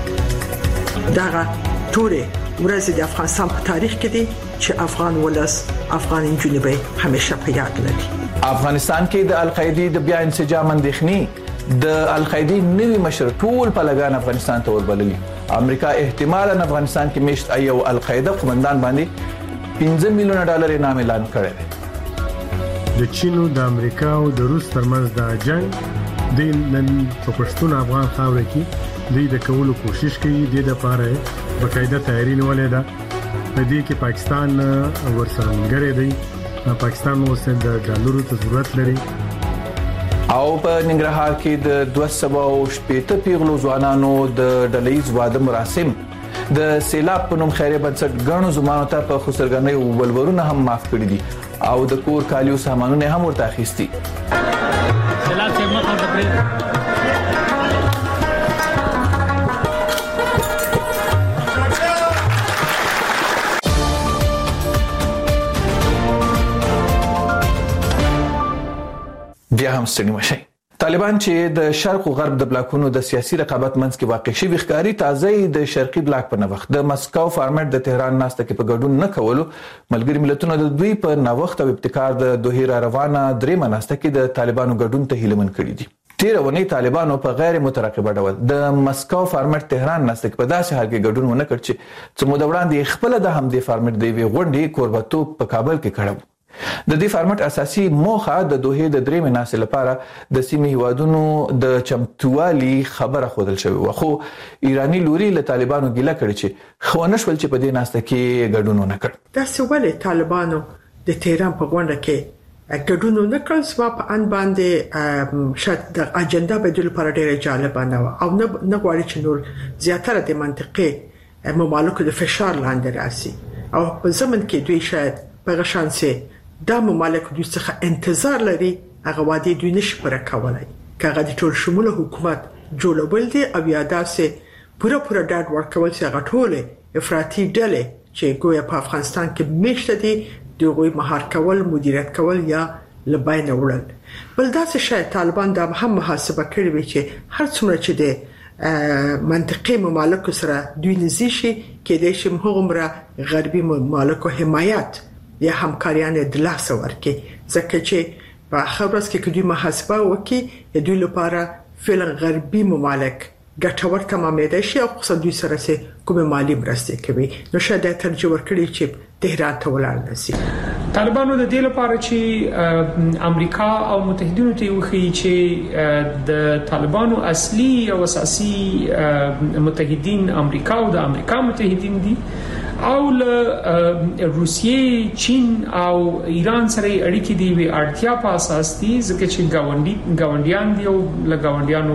دا ټوله ورځې د افغانستان په تاریخ کې دي چې افغان ولس افغان انجونې به همیشه په یاد لري افغانستان کې د القاعده د بیا انسجام اندېښنې د القاعده نوی مشر ټول په لګان افغانستان ته وربللی امریکا احتمالاً افغانستان کې میشت ایو القاعده قومندان باندې $15 میلیون انعام اعلان کړی دی د چین او د امریکا او د روس ترمنځ د جنگ د نن په پښتون افغان خاور کې د کولو کوشش کوي د لپاره بقاعده تیاری نیولې ده په دې کې پاکستان ورسره ملګری دی پاکستان اوس د ډالرو ته ضرورت لري او په ننګرهار کې د 280 پیغلو ځوانانو د ډلېز واده مراسم د سیلاب په نوم خیریه بنسټ غنو زمانو ته په خسرګنۍ او ولورونه هم معاف کړی دي او د کور کالیو سامانونه هم ورته اخیستي سیلاب څخه مخه د بیا هم ستړي مشي طالبان چې د شرق او غرب د بلاکونو د سیاسي رقابت منځ کې واقع شوی ښکاری تازه د شرقي بلاک په نوښت د مسکو فارمټ د تهران ناسته کې په ګډون نه کولو ملګری ملتونو د دوی په نوښت او ابتکار د دوه روانه درې مناسته کې د طالبانو ګډون ته هیلمن کړی دي تیرونی طالبانو په غیر مترقبه ډول د مسکو فارمټ تهران ناسته کې په داسې حال کې ګډون ونه کړ چې څومره وړاندې خپل د همدې فارمټ دی وی غونډې کوربتو په کابل کې کړو د دې فارمټ اساسي موخه د دوه د درې مناسبه لپاره د سیمې هوادونو د چمتوالي خبره خودل شوی و خو ایرانی لوري له طالبانو ګیله کړی چې خونه شول چې په دې ناسته کې ګډون نه کړ دا سوالې طالبانو د تهران په غونډه کې ګډون نه کړ سبا په ان باندې شاید د اجنډا بدل لپاره ډېر جالب نه او نه غواړي چې نور زیاتره د منطقي ممالکو د فشار لاندې راسي او په زمن کې دوی شاید په غشانسه دا ممالک دوی څخه انتظار لري هغه وادي دوی نشي پر کولای کاغه د ټول شموله حکومت جوړول دي او یاداسه پوره ډاډ ورکول چې هغه ټول افراطي ډلې چې ګویا په افغانستان کې میشته دي دوی مهار کول مدیریت کول یا لباین وړل بل دا څه شای طالبان دا هم محاسبه کړی وي چې هر څومره چې د منطقي ممالکو سره دوی نږدې شي کېدای شي هغومره غربي ممالکو حمایت یا همکاریان د لاس ورکي ځکه چې په خبرس کې دوی محاسبه وکي دوی لپاره فعلا غربي ممالک ګټور تمامېدای شي او خصوصا دوی سره کومه مالی مرسته کوي نو شاید ترجمه ورکړي چې تهران ته ولاړ نشي طالبانو د دې لپاره چې امریکا او متحدینو ته وخی چې د طالبانو اصلي او اساسي متحدین امریکا او د امریکا متحدین دي او له روسیې چین او ایران سره اړیکې دی وی اړتیا په اساس دي ځکه چې گاونډیان دی او له گاونډیانو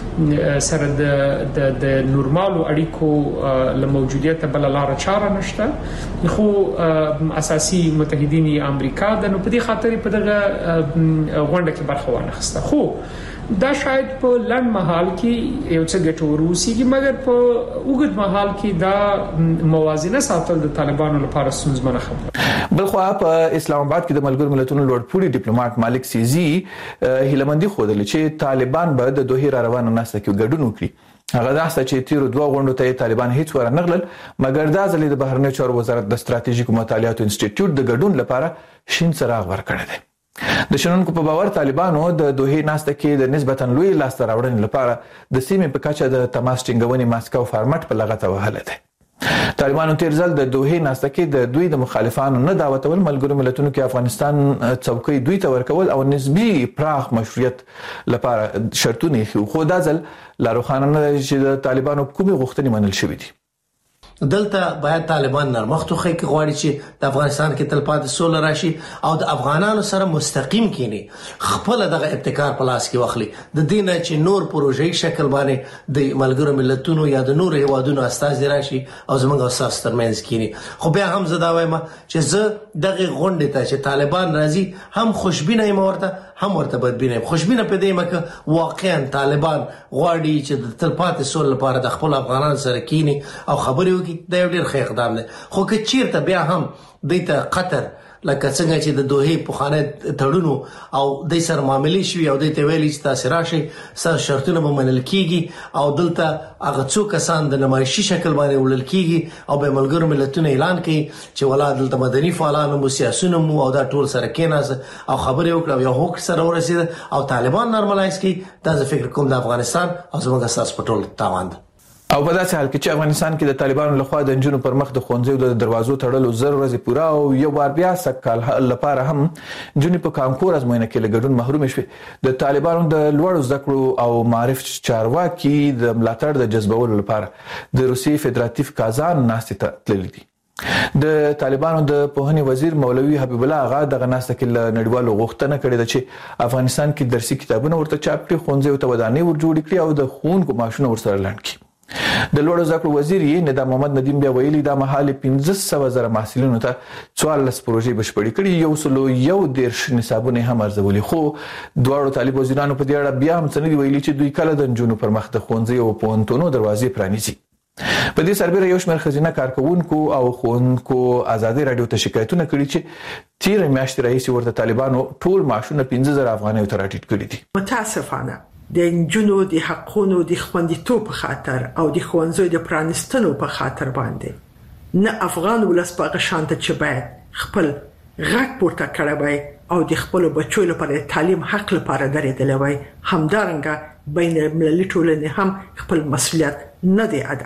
سره د نورمالو اړیکو له موجودیت بل لار چاره نشته خو اساسي متحدین امریکا د نو په دې خاطر په دغه غونډه کې برخه وانخسته خو دا شاید په لنډ مهال کې یو څه ګټور وسی مګر په اوږد مهال کې دا موازنه ساتل د طالبانو لپاره ستونزمنه خبره بلخو په اسلام آباد کې د ملګرو ملتونو لوړپوړي ډیپلوماټ مالک سیزي هیلمندي خوده چې طالبان به د دوه را روانه نسته کې ګډون وکړي. هغه داسته چې تیر دوه غونډو ته طالبان هیڅ ور نه غلل، مګر دا ځلې د بهرنی چارو وزارت د ستراتیژیکو مطالعاتو انسټیټیوټ د ګډون لپاره شین څراغ ورکړی دی. د شنونکو په باور طالبانو د دوه ناسته کې د نسبتا لوی لاسته راوړنې لپاره د سیمې په کچه د تماس ټینګونې ماسکو فارمټ په لغته وهله ده. طالبانو تیر ځل د دوه ناسته کې د دوی د مخالفانو نه دعوتول ملګرو ملتونو کې افغانستان څوکۍ دوی ته ورکول او نسبی پراخ مشروعیت لپاره شرطونه خو دا ځل لا روښانه نه چې د طالبانو کومې غوښتنې منل شوې دي. دلته باید طالبان نرمختو خې کې غواړي چې د افغانستان کې تلپاتې سوله راشي او د افغانانو سره مستقیم کینی خپل دغه ابتکار په لاس کې واخلي. د دینه چې نور پروژې شکل باندې د ملګرو ملتونو یا د نور هیوادونو استازي راشي او زموږ اساس ترمنځ کینی. خو بیا هم زه دا وایم چې زه دغه غونډه ته چې طالبان راځي هم خوشبینه یم ورته هم ورته بدبینه یم. خوشبینه په دې مکه واقعا طالبان غواړي چې د تلپاتې سوله لپاره د خپل افغانانو سره کینی او خبرې وکړي. دا یو ډیر ښه اقدام دی. خو که چیرته بیا هم دیته قطر لکه څنګه چې د دوه په خانه تړونو او د سر معاملې شوی او د ویلي چې تاسو راشي سر شرطونه به منل کیږي او دلته هغه څو کسان د نمایشي شکل باندې ولل کیږي او به ملګرو ملتونو اعلان کوي چې ولادت دلته مدني فعالانو مو سیاسيونو مو او دا ټول سره کېناس او خبرې وکړه یو هوک سره ورسید او طالبان نارملایز کی. دا زه فکر کوم د افغانستان او زموږ اساس په ټول تاوان ده. او په داسې حال کې چې افغانستان کې د طالبانو لخوا د نجونو پر مخ د ښوونځیو د دروازو تړلو زر ورځې پوره او یو بار بیا سکهال لپاره هم نجونې په کانکور ازموینه کې له ګډون محروم شوې. د طالبانو د لوړو زده کړو او معارف چارواکي د ملاتړ د جذبولو لپاره د روسي فدراتیو کازان ناستې ته تللي دي. د طالبانو د پوهنې وزیر مولوي حبیب الله آغا دغه ناسته کې له نړیوالو غوښتنه کړې ده چې افغانستان کې درسي کتابونه ورته چاپ کړي، ښوونځیو ته ودانۍ ور جوړ کړي او د ښوونکو معاشونه ورسره لنډ کړي. د لوړو زده کړو وزیر یې ندا محمد ندیم بیا ویلي دا مهال 1500 محصلینو ته 14 پروژې بشپړې کړي، 111 نصابونه هم ارزولي. خو دواړو طالب وزیرانو په دې اړه بیا هم څه نه دی ویلي چې دوی کله د نجونو پر مخ د ښوونځي او پوهنتونونو دروازې پرانیزي. په دې سربېره یو شمېر ښځینه کارکونکو او ښوونکو ازادي رادیو ته شکایتونه کړي چې تیر میاشتې راهیسې ورته طالبانو ټول معاشونه 15000 افغانۍ ته راټیټ کړي دي. متاسفانه د نجونو د حقونو د خوندیتوب په خاطر او د ښوونځیو د پرانستنو په خاطر باندې نه افغان ولس په شانته چې باید خپل غږ پورته کړی وای او د خپل بچو لپاره تعلیم حق لپاره درېدلی وای. همدارنګه بین المللي ټولنې هم خپل مسؤلیت نه دی ادا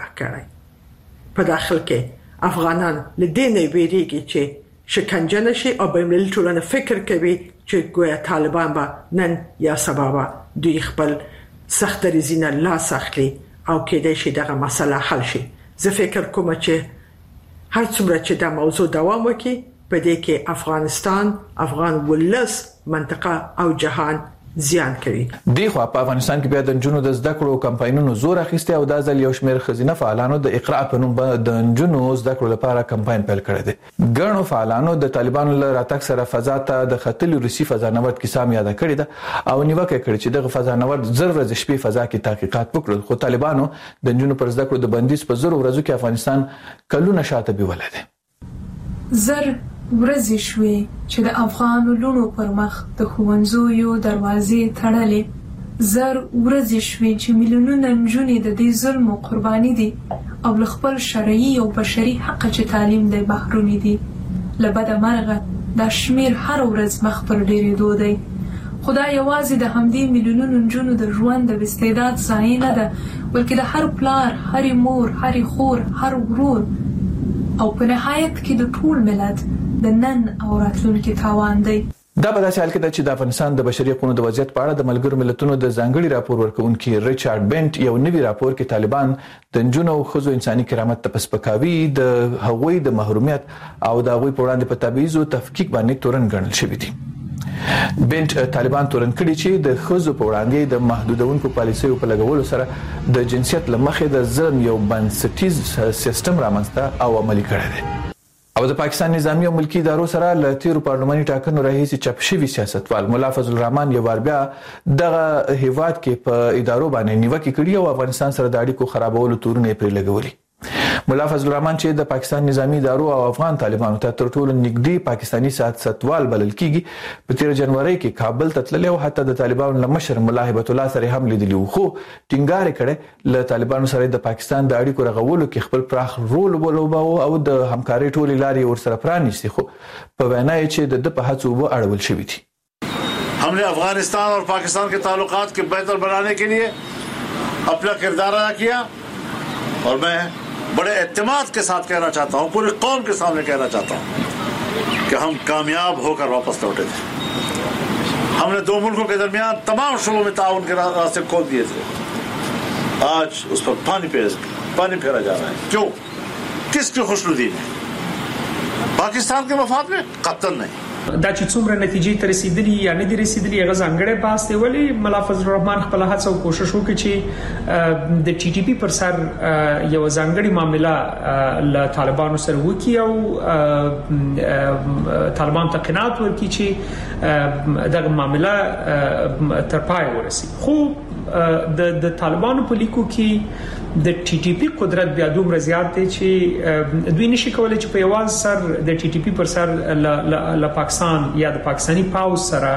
کړی. په داخل کې افغانان له دې نه ویریږي چې شکنجه نشي او بین المللي ټولنه فکر کوي چې ګویا طالبان به نن یا سبا دوی خپل سخت ریزینه لاس اخلي او کېدای شي دغه مسله حل شي. زه فکر کوم چې هر څومره چې دا موضوع دوام وکړي په دې کې افغانستان، افغان ولس، منطقه او جهان زیان کوي. دی خو په افغانستان کې بیا د نجونو د زده کړو کمپاینونو زور اخیسته او د ځل یو شمېر ښځینه فعالانو د اقرا په نوم د نجونو زده کړو لپاره کمپاین پیل کړی دی. ګڼو فعالانو د طالبانو له راتګ سره فضا ته د ختلي روسي فضانورد کیسه هم یاد کړې ده او نیوکه کړې چې دغه فضانورد زر ورځې شپې فضا کې تحقیقات وکړل. خو طالبانو د نجونو پر زده کړو د بندیز په زر ورځو کې افغانستان کلونه شاته بیولای دی. زر ورځې شوې چې د افغان لونو پر مخ د ښوونځیو دروازې تړلې، زر ورځې شوې چې میلیونونه نجونې د دې ظلم قرباني دي او له خپل شرعي او بشري حق چې تعلیم دی محرومې دي. له بده مرغه دا شمیر هر ورځ مخ پر ډېرېدو دی. خو دا یوازې د همدې میلیونونو نجونو د ژوند د استعداد ضایع نه ده، بلکې د هر پلار، هر مور، هر خور، هر ورور او په نهایت کې د ټول ملت د نن او راتلونکي تاوان دی. دا په داسې حال کې ده چې د افغانستان د بشري حقوقو د وضعیت په اړه د ملګرو ملتونو د ځانګړي راپور ورکونکي ریچارډ بنټ یو نوی راپور کې طالبان د نجونو او ښځو انساني کرامت ته سپکاوي، د هغوی د محرومیت او د هغوی په وړاندې په تبعیض او تفکیک باندې تورن ګڼل شوي دي. بنټ طالبان تورن کړي چې د ښځو په وړاندې د محدودونکو پالیسیو په لګولو سره د جنسیت له مخې د ظلم یو بنسټیز سیستم رامنځته او عملي کړی دی. او د پاکستان نظامی او ملکی ادارو سره له تیرو پارلماني ټاکنو راهیسې چاپ شوي سیاستوال مولا فضل الرحمن یو بار بیا دغه هیواد کې په ادارو باندې نیوکې کړي او افغانستان سره د اړیکو خرابولو تورونه پرې لګولي. مولا فضل الرحمن چې د پاکستان نظامی ادارو او افغان طالبانو ته تر ټولو نږدې پاکستانی سیاستوال بلل کیږي په 13 جنوري کې کابل ته تللی او حتی د طالبانو لمشر مولا هبت الله سره هم لیدلی وو، خو ټینګار کړي له طالبانو سره د پاکستان د اړیکو رغولو کې خپل پراخ رول ولوباوه او د همکارۍ ټولې لارې ورسره پرانیستي، خو په وینا یې چې د په هڅو به اړول شوي دي. हमने अफगानिस्तान और पाकिस्तान के ताल्लुकात के बेहतर बनाने के लिए अपना किरदार अदा किया और मैं बड़े एतमाद के साथ कहना चाहता हूँ, पूरी कौम के सामने कहना चाहता हूँ कि हम कामयाब होकर वापस लौटे थे। हमने दो मुल्कों के दरमियान तमाम शोबों में ताउन के रास्ते खोल दिए थे। आज उस पर पानी फेरा जा रहा है। क्यों? किसकी खुशनुदी में? पाकिस्तान के मफाद में? कतई नहीं। دا چې څومره نتیجې ته رسیدلی یا نه دي رسیدلی هغه ځانګړی بحث دی، ولی مولا فضل الرحمن خپل هڅه او کوشش وکړي چې د ټي ټي پی پر سر یو ځانګړی معاملې له طالبانو سره وکړي او طالبان ته قناعت ورکړي چې دغه معاملې تر پای ورسي. خو د طالبانو په لیکو کې د ټي ټي پی قدرت بیا دومره زیات دی چې دوی نشي کولای چې په یوازې سر د ټي ټي پی پر سر ل پاکستان یا د پاکستانی پاوز سره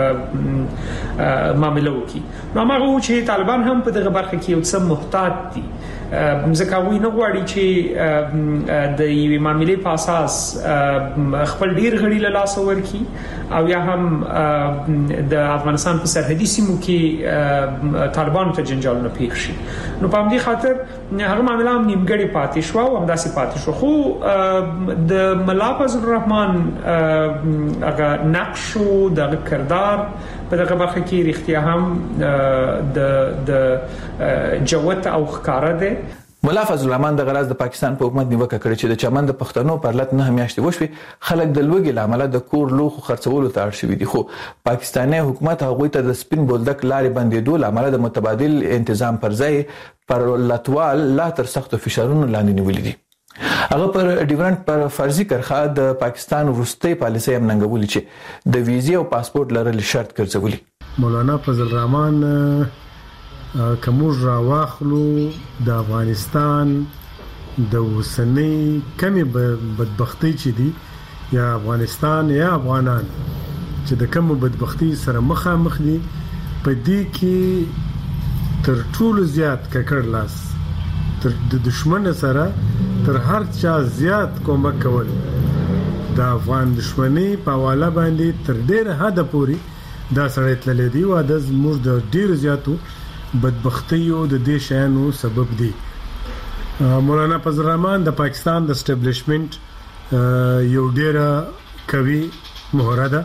معاملې وکړي. نو هغه چې طالبان هم په دغه برخه کې یو څه محتاط دي، ځکه وی نه غواړي چې د یوې معاملې په اساس خپل ډیر غړي له لاس ورکړي او یا هم د افغانستان په سرحدي سیمو کې طالبانو ته جنجالونه پیښ شي. نو په همدې خاطر هغه معاملې هم نیمګړې پاتې شو او همداسې پاتې شو. خو د مولا فضل الرحمن هغه نقش او د کردار په دغه برخه کې رښتیا هم د جوت او ښکارا ده. مولا فضل الرحمن د غراز د پاکستان په حکومت نیوکه کړې چې د چمن د پښتنو پر لټ نه میاشتې وشوي خلک د لوګي لامل د کور لوخو خرڅولو ته اړ شوي دي، خو پاکستاني حکومت هغه ته د سپین بولدک لارې بندیدو لامل د متبادل انتظام پر ځای پر لټوال لا تر سخت فشارونو لاندې نیولې دي. هغه پر ډیورنت پر فرضي کرخه د پاکستان وروستي پالیسي هم ننګولې چې د ویزې او پاسپورت لرل شرط ګرځولي. مولانا فضل الرحمن کومور راواخلو د افغانستان د وسنۍ کمی بدبختی چې دي یا افغانستان یا افغانان چې د کوم بدبختی سره مخامخ دي په دې کې تر ټولو زیات ککړ لاس تر د دشمن سره تر هر چا زیات کومک کول د افغان دشمنی په حواله باندې تر ډیره حد پورې دا سړی تللی دی او د زموږ د ډیر زیاتو بدبختیو د دې شانو سبب دی. مولانا فضل الرحمن د پاکستان د اسټابلیشمنت یو ډیره قوي مهره ده.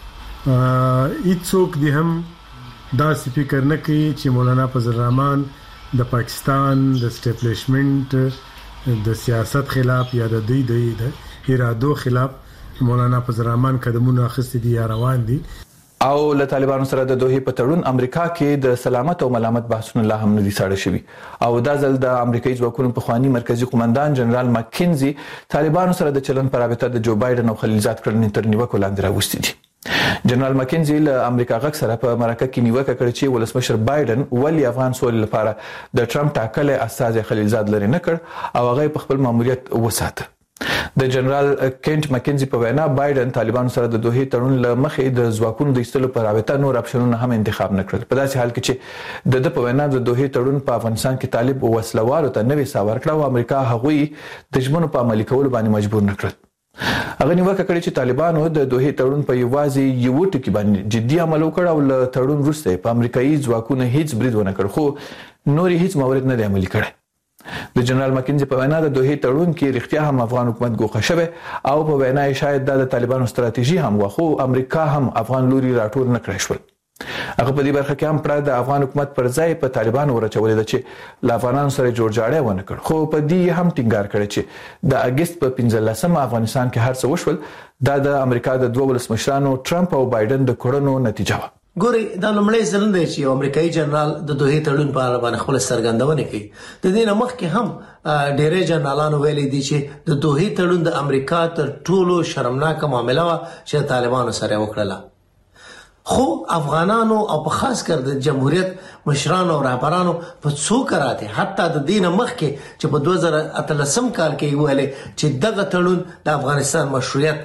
هیڅوک دی هم دا فکر نه کوي چې مولانا فضل الرحمن د پاکستان د اسټابلیشمنت د سیاست خلاف یا د ارادو خلاف مولانا فضل الرحمن قدمونه اخیستي دي یا روان دي. او له طالبانو سره د دوحې په تړون امریکا کې د سلامت او ملامت بحثونه لا هم نه دي ساړه شوي او دا ځل د امریکایي ځواکونو په خواني مرکزی قومندان جنرال ماکینزي طالبانو سره د چلن پر رابطه د جو بایدن او خلیلزاد کړنې تر نیوکو لاندې راوستي دي. جنرال ماکینزي له امریکا غږ سره په مرکه کې نیوکه کړې چې ولسمشر بایدن ولی افغان سولې لپاره د ټرمپ ټاکل اساس خلیلزاد لري نه کړ او هغه په خپل ماموریت وساته. د جنرال کینټ ماکینزي په وینا بایدن طالبانو سره د دوحې تړون له مخې د ځواکونو د ایستلو په رابطه نور اپشنونه هم انتخاب نکړل. په داسې حال کې چې د په وینا د دوحې تړون په افغانستان کې طالب وسلوالو ته نوې ساور کړه او امریکا هغوی د ژمنو په عملي کولو باندې مجبور نکړل. هغه نیوکه کړې چې طالبانو د دوحې تړون په یوازې یو ټکی باندې جدي عمل وکړ او له تړون وروسته په امریکایي ځواکونو هیڅ برید ونه کړ، خو نور هیڅ مورد نه دی عملي کړی. د جنرال ماکینزي په وینا د دوحې تړون کې رښتیا هم افغان حکومت ګوښه شوی او په وینا یې شاید د طالبانو ستراتیژي هم وه، خو امریکا هم افغان لوري راټول نه کړی شول. هغه په دې برخه کې هم پړه د افغان حکومت پر ځای په طالبانو ورچولې ده چې له افغانانو سره جوړجاړی ونه کړ، خو په دې هم ټینګار کړی چې د اگست په 15 افغانستان کې هر څه وشول دا د امریکا د دوه ولسمشرانو ټرمپ او بایدن د کړنو نتیجه وه. ګوري دا لومړی ځل دی چې امریکایي جنرال د دوحې تړون په اړه باندې خپل څرګندونه کوي. د دې نه مخکې هم ډېرې جنرالانو ویلي دي چې د دوحې تړون د امریکا تر ټولو شرمناک معامله وه چې طالبانو سره وکړله. خو افغانانو او په خاص کر د جمهوریت مشرانو او رهبرانو په څو کراته حتی د دین مخکې چې په 2013 کال کې ویل چې دغه تړون د افغانستان مشروعیت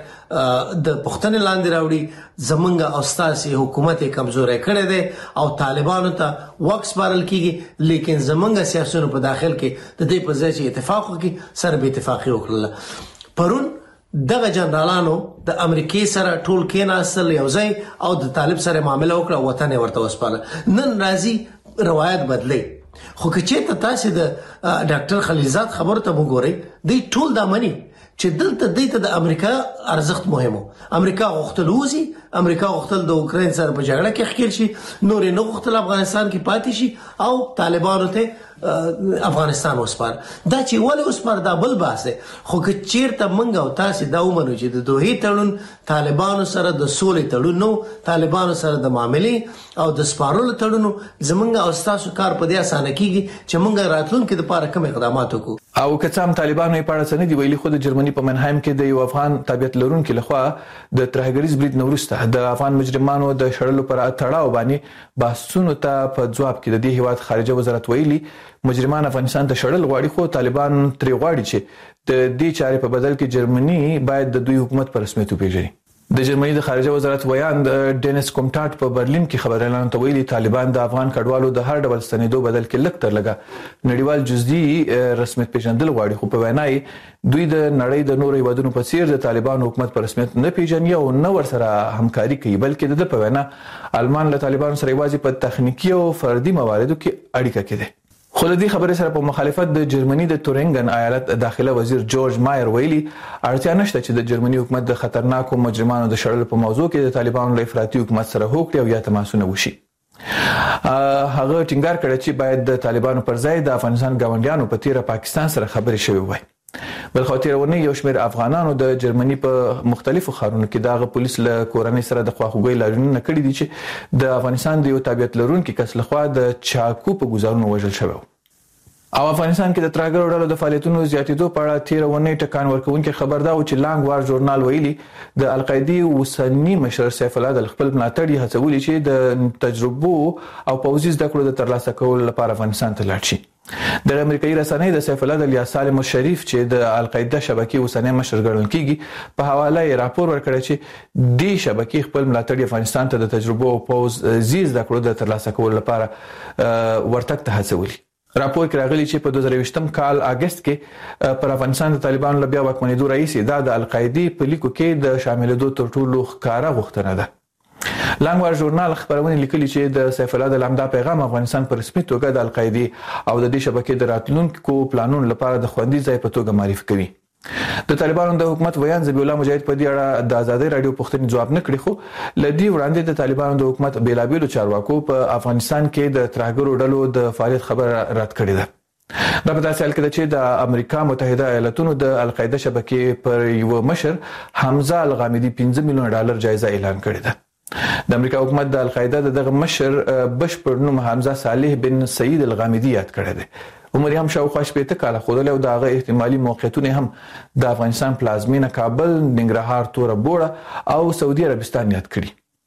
د پښتنې لاندې راوړي زمونږ او ستاسو حکومت کمزورې کړې ده او طالبانو ته وکس بارل کیږي لیکن زمونږ سیاسيونو په داخل کې د دې په ځای چې اتفاق وکړي سره به اتفاقي وکړل. پرون دغه جنرالانو د امریکای سره ټول کېناستل یو ځای او د طالب سره معاملې وکړه وطن ورته وسپاله. نن راځي روایت بدلی خو کچې تاسو د ډاکټر خلیلزاد خبره ته وګورئ دی ټول د منی چې دلته د امریکا ارزښت مهمو. امریکا غوښتل وزي، امریکا غوښتل د اوکرين سره په جګړه کې ښکیل شي، نور نه غوښتل افغانستان کې پاتې شي او طالبانو ته افغانستان وسپار. دا چې ولې وسپار دا بل بحث دی. خو که چیرته منګ او تاسو دا ومنو چې د دوه تړون طالبانو سره د سولې تړون نو طالبانو سره د معاملې او د سپارلو تړون زمونږ او تاسو کار په دې اسانه کیږي چې مونږ راتلونکو د لپاره کوم اقدامات وکړو. او کڅام طالبانو په اړه سندې ویلي خو د جرمني په منهایم کې د یو افغان تابعیت لرونکو لخوا د ترهګریز برید نورسته د افغان مجرمانو د شړلو پر تړاو باندې بحثونو ته په جواب کې د دې هیواد خارجه وزارت ویلي مجرمان افغانستان ته شړل غواړي خو طالبان تری غواړي چې د دې چارې په بدل کې جرمني باید د دوی حکومت پر رسمیت وپیژني. د جرمني د خارجه وزارت ویان ډینس کومټاټ په برلین کې خبرلاندې ته ویلي طالبان د افغان کډوالو د هر ډول ستنېدو بدل کې لک تر لګا نړیوال جزئي رسمیت پیژندل غواړي خو په وینای دوی د نړۍ د نورو هیوادونو په څیر د طالبانو حکومت پر رسمیت نه پیژني او نه ور سره همکاري کوي بلکې د په وینا آلمان له طالبانو سره یوازې په تخنیکی او فردي مواردو کې اړیکه کوي. خو د دې خبرې سره په مخالفت د جرمني د تورنګن ایالت داخله وزیر جورج مایر ویلي اړتیا نشته چې د جرمني حکومت د خطرناکو مجرمانو د شړلو په موضوع کې د طالبانو له افراطي حکومت سره هوکړه او یا تماسونه وشي. هغه ټینګار کړی چې باید د طالبانو پر ځای د افغانستان ګاونډیانو په تیره پاکستان سره خبرې شوي وای. بل خاطر ونه یو شمېر افغانانو د جرمني په مختلفو ښارونو کې دغه پولیس له کورنۍ سره د خواخوږۍ لارښوونه کړې دي چې د افغانستان د یو تابعیت لرونکو کس لخوا د چاکو په گزارونو وژل شوی. او افغانستان کې د ترهګرو ډلو د فعالیتونو زیاتېدو په اړه تیر ونې ټکان ورکوونکي خبر دا و چې لانګ وار ژورنال ویلي د القاعده اوسنی مشر سیف الله د خپل ملاتړي هڅولي چې د تجربو او پوځي زده کړو د ترلاسه کولو لپاره افغانستان ته لاړ شي. د امریکایي رسنۍ د سیف الله د الیاس سالم شریف چې د القاعده شبکې اوسنی مشر ګڼل کیږي په حواله یې راپور ورکړی چې د شبکې خپل ملاتړي افغانستان ته د تجربو او پوځي زده کړو د ترلاسه کولو لپاره ورتګ ته هڅولي. راپور کې راغلی چې په 2020 کال اگست کې پر افغانستان د طالبانو له بیا واکمنېدو رئیس دا د القاعده په لیکو کې د شاملېدو تر ټولو ښکارا غوښتنه ده. لانګوار ژورنال خبرونه لیکلي چې د سیف الله د لامدا پیغام افغانستان پر رسمي توګه د القاعده او د دې شبکې د راتلونکو پلانونو لپاره د خوندي ځای په توګه معرفي کوي. د طالبانو د حکومت ویان ذبیح الله مجاهد په دې اړه د آزادۍ رادیو پوښتنې جواب نه کړی خو لدی وړاندې د طالبانو د حکومت بیلابیلو چارواکو په افغانستان کې د ترهګرو ډلو د فعالیت خبر رد کړی ده. دا په داسې حال کې چې د امریکا متحده ایالاتونو د القاعده شبکې پر یو مشر حمزه الغامدي 15 میلیون ډالر جایزه اعلان کړې ده. د امریکا حکومت د القاعده دغه مشر بشپړ نوم حمزه صالح بن سعید الغامدي یاد کړی دی. عمر هم شاوخوا 8 کاله خودل او دغه احتمالي موقعیتونه هم د افغانستان پلازمینه کابل، ننګرهار، توره بوړه او سعودي عربستان یاد کړي.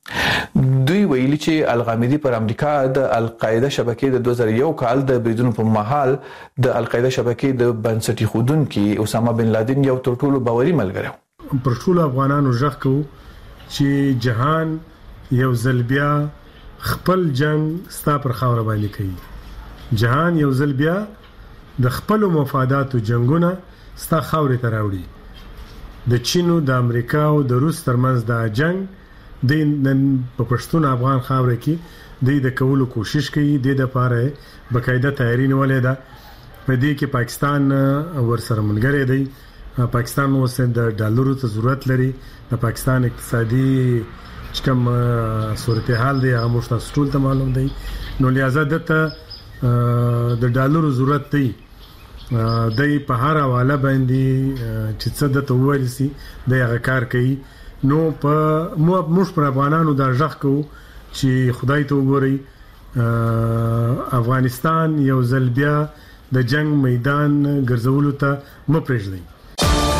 دوی ویلي چې الغامدي پر امریکا د القاعده شبکې د 2001 کال د بریدونو په مهال د القاعده شبکې د بنسټي خودونکو اسامه بن لادن یو تر ټولو باوري ملګری پر ټولو افغانانو ژغ کو چې جهان یو ځل بیا خپل جنگ ستا پر خاور باندې کوي. جهان یو ځل بیا د خپل مفاداتو جنگونه ستا خاورې ته راوړي. د چین او د امریکا او د روس ترمنځ دا جنگ د نن په پښتون افغان خاورې کې د کولو کوشش کوي. د لپاره بقاعده تیاری نیولې ده. په دې کې پاکستان ورسره ملګری دی. پاکستان اوس د ډالرو ته ضرورت لري. د پاکستان اقتصادي کوم صورتحال دی هغه مشته ټول ته معلوم دی. نو لہذا دته د ډالرو ضرورت دی. د په هر حواله باندې چې څه د توول سي د هغه کار کوي. نو په موږ پر افغانانو دا ځخ کو چې خدای ته وګوري افغانستان یو ځل بیا د جنگ میدان ګرځولو ته مپرېږدي.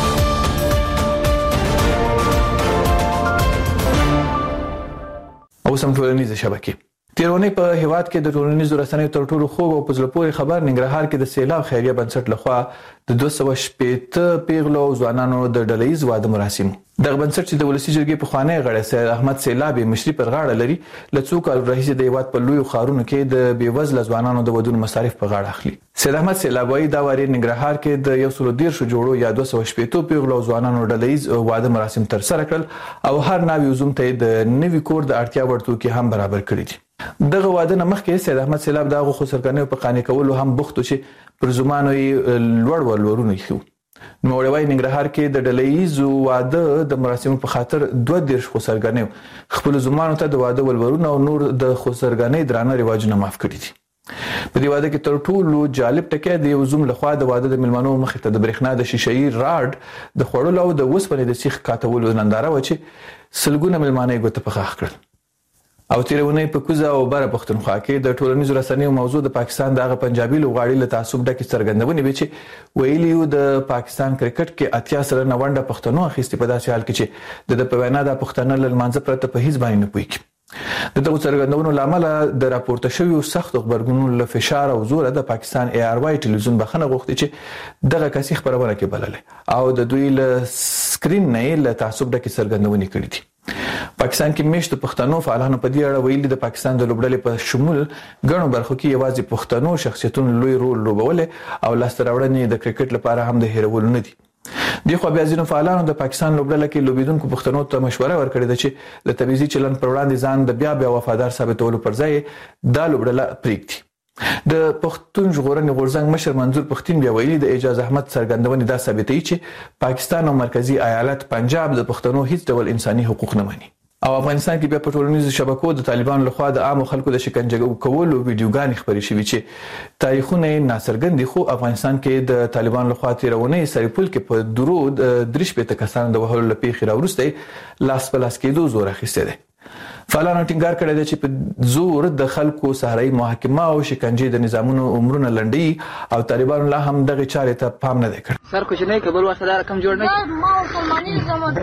او اوس هم ټولنیز شبکې. تیرونی په هیواد کې د ټولنیزو رسنیو تر ټولو خوږ او په زړه پورې خبر ننګرهار کې د سیلاب خیریه بنسټ لخوا د 260 پیغلو ځوانانو د ډلهیز واده مراسم. دغه بنسټ چې د ولسی جرګې په خوانه غړی سید احمد سیلابي مشري پر غاړه لري، لڅو کال راهیسې د هیواد په لوی خارونو کې د بیوزله ځوانانو د ودونو مصارف په غاړه اخلي. سید احمد سیلابي دا واری ننګرهار کې د 113 جوړو یا 260 پیغلو ځوانانو ډلهیز واده مراسم تر سره کړل او هر ناوی وزوم ته د نوي کور د اړتیا وړتو کې هم برابر کړی دي. دغه واده نه مخکې سید احمد سیلاب دغه خسرګنې په قانې کولو هم بوختو چې پر زمانو یې لوړ ولورونه یو. نو وړوي ننګرهار کې د ډلهیز واده د مراسمو په خاطر 2 خسرګنې خپل زمانو ته د واده ولورونه او نور د خسرګنې درانه رواجونه معاف کړی دي. په دې واده کې تر ټولو جالب ټکی د یو زوم لخوا د واده د ملمنو مخې ته د برېښنا د شیشې راډ د خوړلو او د وسپنې د سیخ کاتولو ننداره و چې سلګونه ملمانه یې ګوته په خاخ کړل. او تیرونه په کوزه او بره پښتونخوا کې د ټولنیزو رسنیو موضوع د پاکستان دغه پنجابي لوغاړي له تعصب ډکه څرګندونه وی چې ویلیو د پاکستان کرکټ کې 80 سره 90 پښتنو اخیستي په داسې حال کې چې د په وینا د پښتنو له منځ پرته په هیڅ باندې نه پوي. دغه څرګندونو لامل د راپورته شویو سخت خبرګونونو له فشار او زور د پاکستان ARY ټلویزیون بخنه غوښتي چې دغه کسي خبرونه کې بلل او د دوی له سکرین نه له تعصب ډکه څرګندونه کړې دي. پاکستان کې میشت پښتنو فعالانو په دې اړه ویلي د پاکستان د لوبډلې په شمول غنو برخو کې یوازې پښتنو شخصیتونو لوی رول لوبول او لاسته راوړنې د کرکټ لپاره هم د هیرولو نه دي. دغه بیا ځینو فعالانو د پاکستان لوبډله کې لوبیدونکو پښتنو ته مشوره ورکړې ده چې د تبعیضي چلن پر وړاندې ځان د بیا وفادار ثابتولو پر ځای دا لوبډله پریږدي. د پښتون ژغورنې غورځنګ مشر منظور پښتين بیا ویلي د اعجاز احمد څرګندونې دا ثابتوي چې پاکستان او مرکزی ایالت پنجاب د پښتنو هیڅ ډول انساني حقوق نه مني. او افغانستان کې بیا په ټولنیزو شبکو د طالبانو لخوا د عام خلکو د شکنجه کولو ویډیوګانې خبرې شوې چې تاریخونه ناڅرګند دي، خو افغانستان کې د طالبانو لخوا تیرونه سریپل کې په درود درش په کسان د وهلو لپاره راورسته لاس په لاس کېدو زور اخیسته دي. فعالانو ټینګار کړی دی چې په زور د خلکو صحرایي محاکمه او شکنجه د نظامونو عمرونه لنډي او طالبانو لا هم دغه چارې ته پام نه دی کړی. سر کوچنی کبل وسدار کم جوړ نه ما مسلمانۍ زمون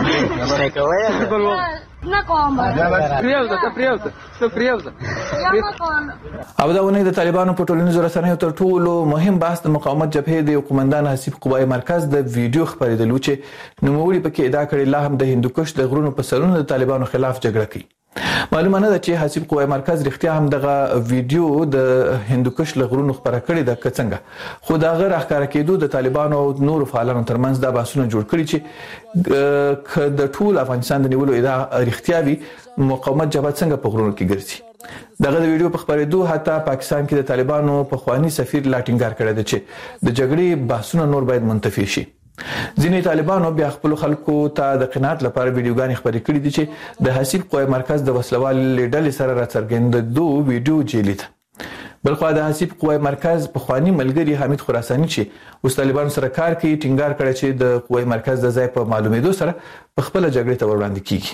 نه کوي نه کوم او دا ونه د طالبانو په ټولنیزو رسنیو تر ټولو مهم بحث د مقاومت جبهې د قومندان حسیب قوای مرکز د ویډیو خبرېدلو چې نوموړي پکې ادعا کړې لا هم د هندوکش د غرونو په سرونو د طالبانو خلاف جګړه کوي. معلومه نه ده چې حسیب قوای مرکز رښتیا هم دغه ویډیو د هندوکش له غرونو خبره کړې ده که څنګه، خو دا غیر ښکاره کېدو د طالبانو او نورو فعالانو ترمنځ دا بحثونه جوړ کړي چې د ټول افغانستان د نیولو ادعا رښتیا وي مقاومت جبهه څنګه په غرونو کې ګرځي. دغه د ویډیو په خبرېدو حتی پاکستان کې د طالبانو په خواني سفیر لا ټینګار کړی دی چې د جګړې بحثونه نور باید منتفي شي. ځینې طالبانو بیا خپل خلکو ته د قناعت لپاره ویډیوګانې خبرې کړې دي چې د حسیب قوای مرکز د وسلوال لیډل سره راڅرګندېدو ویډیو جیلی ده. بلخو د حسیب قوای مرکز په خواني ملګری حمید خراساني چې اوس طالبانو سره کار کوي ټینګار کړی چې د قوای مرکز د ځای په معلومېدو سره په خپل جګړې ته وړاندې کیږي.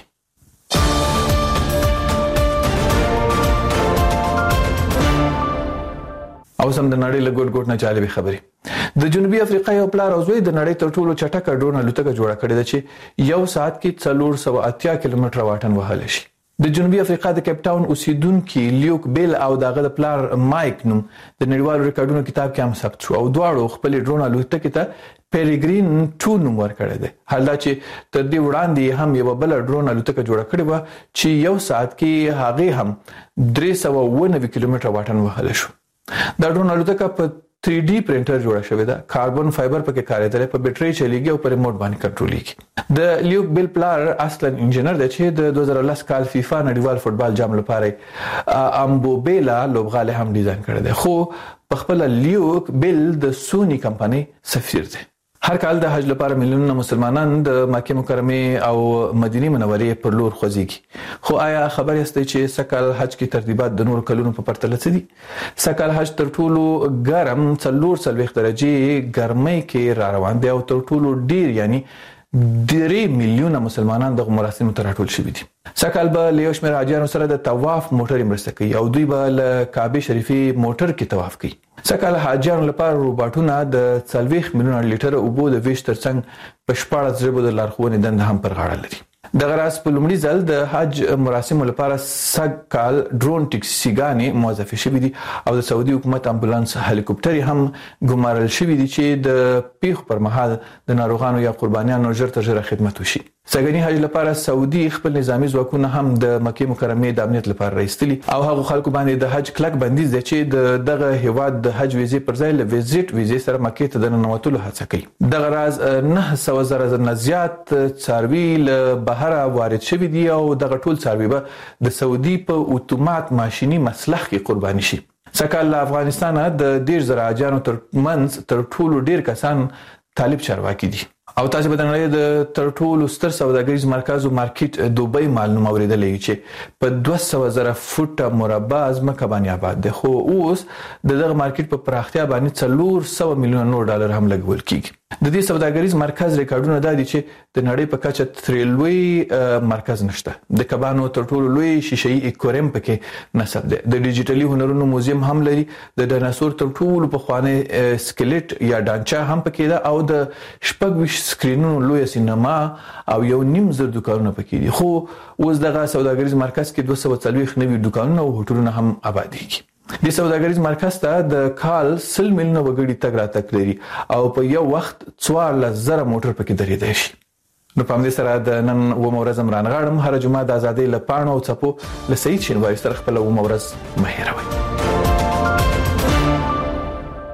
او سم د نړۍ له ګوټ نه جالبې خبرې. د جنوبي افریقا یو پلار او زوی د نړۍ تر ټولو چټکه ډرون الوتکه جوړه کړې ده چې یو ساعت کې 480 کیلومتره واټن وهلی شي. د جنوبي افریقا د کیپ ټاون اوسیدونکو لیوک بیل او دغه د پلار مایک نوم د نړیوالو ریکارډونو کتاب کې هم ثبت شو او دواړو خپل ډرون الوتکه ته پیلګرین 2 نوم ورکړی دی. حال دا چې تر دې وړاندې هم یو بل ډرون الوتکه جوړه کړې و چې یو ساعت کې هغه هم 390 کیلومتره واټن وهلی شو. دا ډرون الوتکه په 3D پرینټر جوړه شوې ده، کاربن فایبر پکې کارېدل، په بیټرۍ چلیږي او په ریموټ باندې کنټرولېږي. د لیوک بیل پلار اصلا انجینر دی چې د 2010 کال فیفا نړیوال فوتبال جام لپاره امبوبیلا لوبغالی هم ډیزاین کړی دی، خو په خپل لیوک بیل د سونی کمپنۍ سفیر دی. هر کال د حج لپاره میلیونونه مسلمانان د مکه مکرمه او مدینه منورې پر لور خوځيږي. خو آیا خبر یاست چې سکل حج کې ترتیبات د نور کلونو په پرتله څه دي؟ سکل حج تر ټولو ګرم 40 درجه ګرمۍ کې را روان دی او تر ټولو ډیر یعنی 3 میلیونه مسلمانان د مراسمو ته راټول شوي دي. سکل به له یو شمېر حاجیانو سره د طواف موټر مرسته کوي او دوی به له کعبه شریفي موټر کې طواف کوي. سکل حاجیانو لپاره روباټونه د 40 میلیونه لیټر اوبو د ویش ترڅنګ په 14 ژبو د لارښوونې دنده هم پر غاړه لري. د غراس په لومړي ځل د حج مراسمو لپاره سږ کال ډرون ټکسیګانې موظفې شوې دي او د سعودي حکومت امبولانس هلیکوپټر هم ګمارل شوې دي چې د پیښو پر مهال د ناروغانو یا قربانیانو ژر تر ژره خدمت وشي. سږنی حج لپاره سعودي خپل نظامی ځواکونه هم د مکه مکرمه د امنیت لپاره راستلي او هغه خلکو باندې د حج کلک بندیز دی چې دغه هیواد د حج ویزې پر ځای له ویزټ ویزې سره مکه ته د ننوتلو هڅه کوي. دغه راز 900,000 نه زیات څاروي له بهر وارد شوي دي او دغه ټول څاروي به د سعودي په اتومات ماشيني مسلخ کې قرباني شي. سکهال له افغانستانه د 10,000 حاجیانو ترمنځ تر ټولو ډیر کسان طالب چارواکي دي او تاسو به د نړۍ د تر ټولو ستر سوداګریز مرکز او مارکیټ دوبۍ معلومه اوریدلې چې په 200,000 فوټه مربع ځمکه باندې آباد ده، خو اوس دغه مارکیټ په پراختیا باندې 400 میلیون ډالر هم لګول کیږي. د دې سوداګریز مرکز ریکارډونه دا دي چې د نړۍ په کچه تر لوی مرکز نشته. د کبانو تر ټولو لوی شیشه‌ای اکواریم پکې نصب ده. د ډیجیټلي هنرونو موزیم هم لري. د ډایناسور تر ټولو پخوانی سکلیټ یا ډانچا هم پکې ده او د شپږ سکرینونو لوی سینما او یو نیم زر دکانونه پکې دي. خو اوس دغه سوداګریز مرکز کې 240 نوي دکانونه او هوټلونه هم آبادېږي. د سوداګریز مرکز ته د کال 100 میلیونه وګړي تګ راتګ لري او په یو وخت 14,000 موټر پکې درېدای شي. نو په دې سره د نن و مورز عمران غاړم هر جمعه د ازادۍ لپاره او چپو له سعید شینواری سره خپل و مورز مهیروي.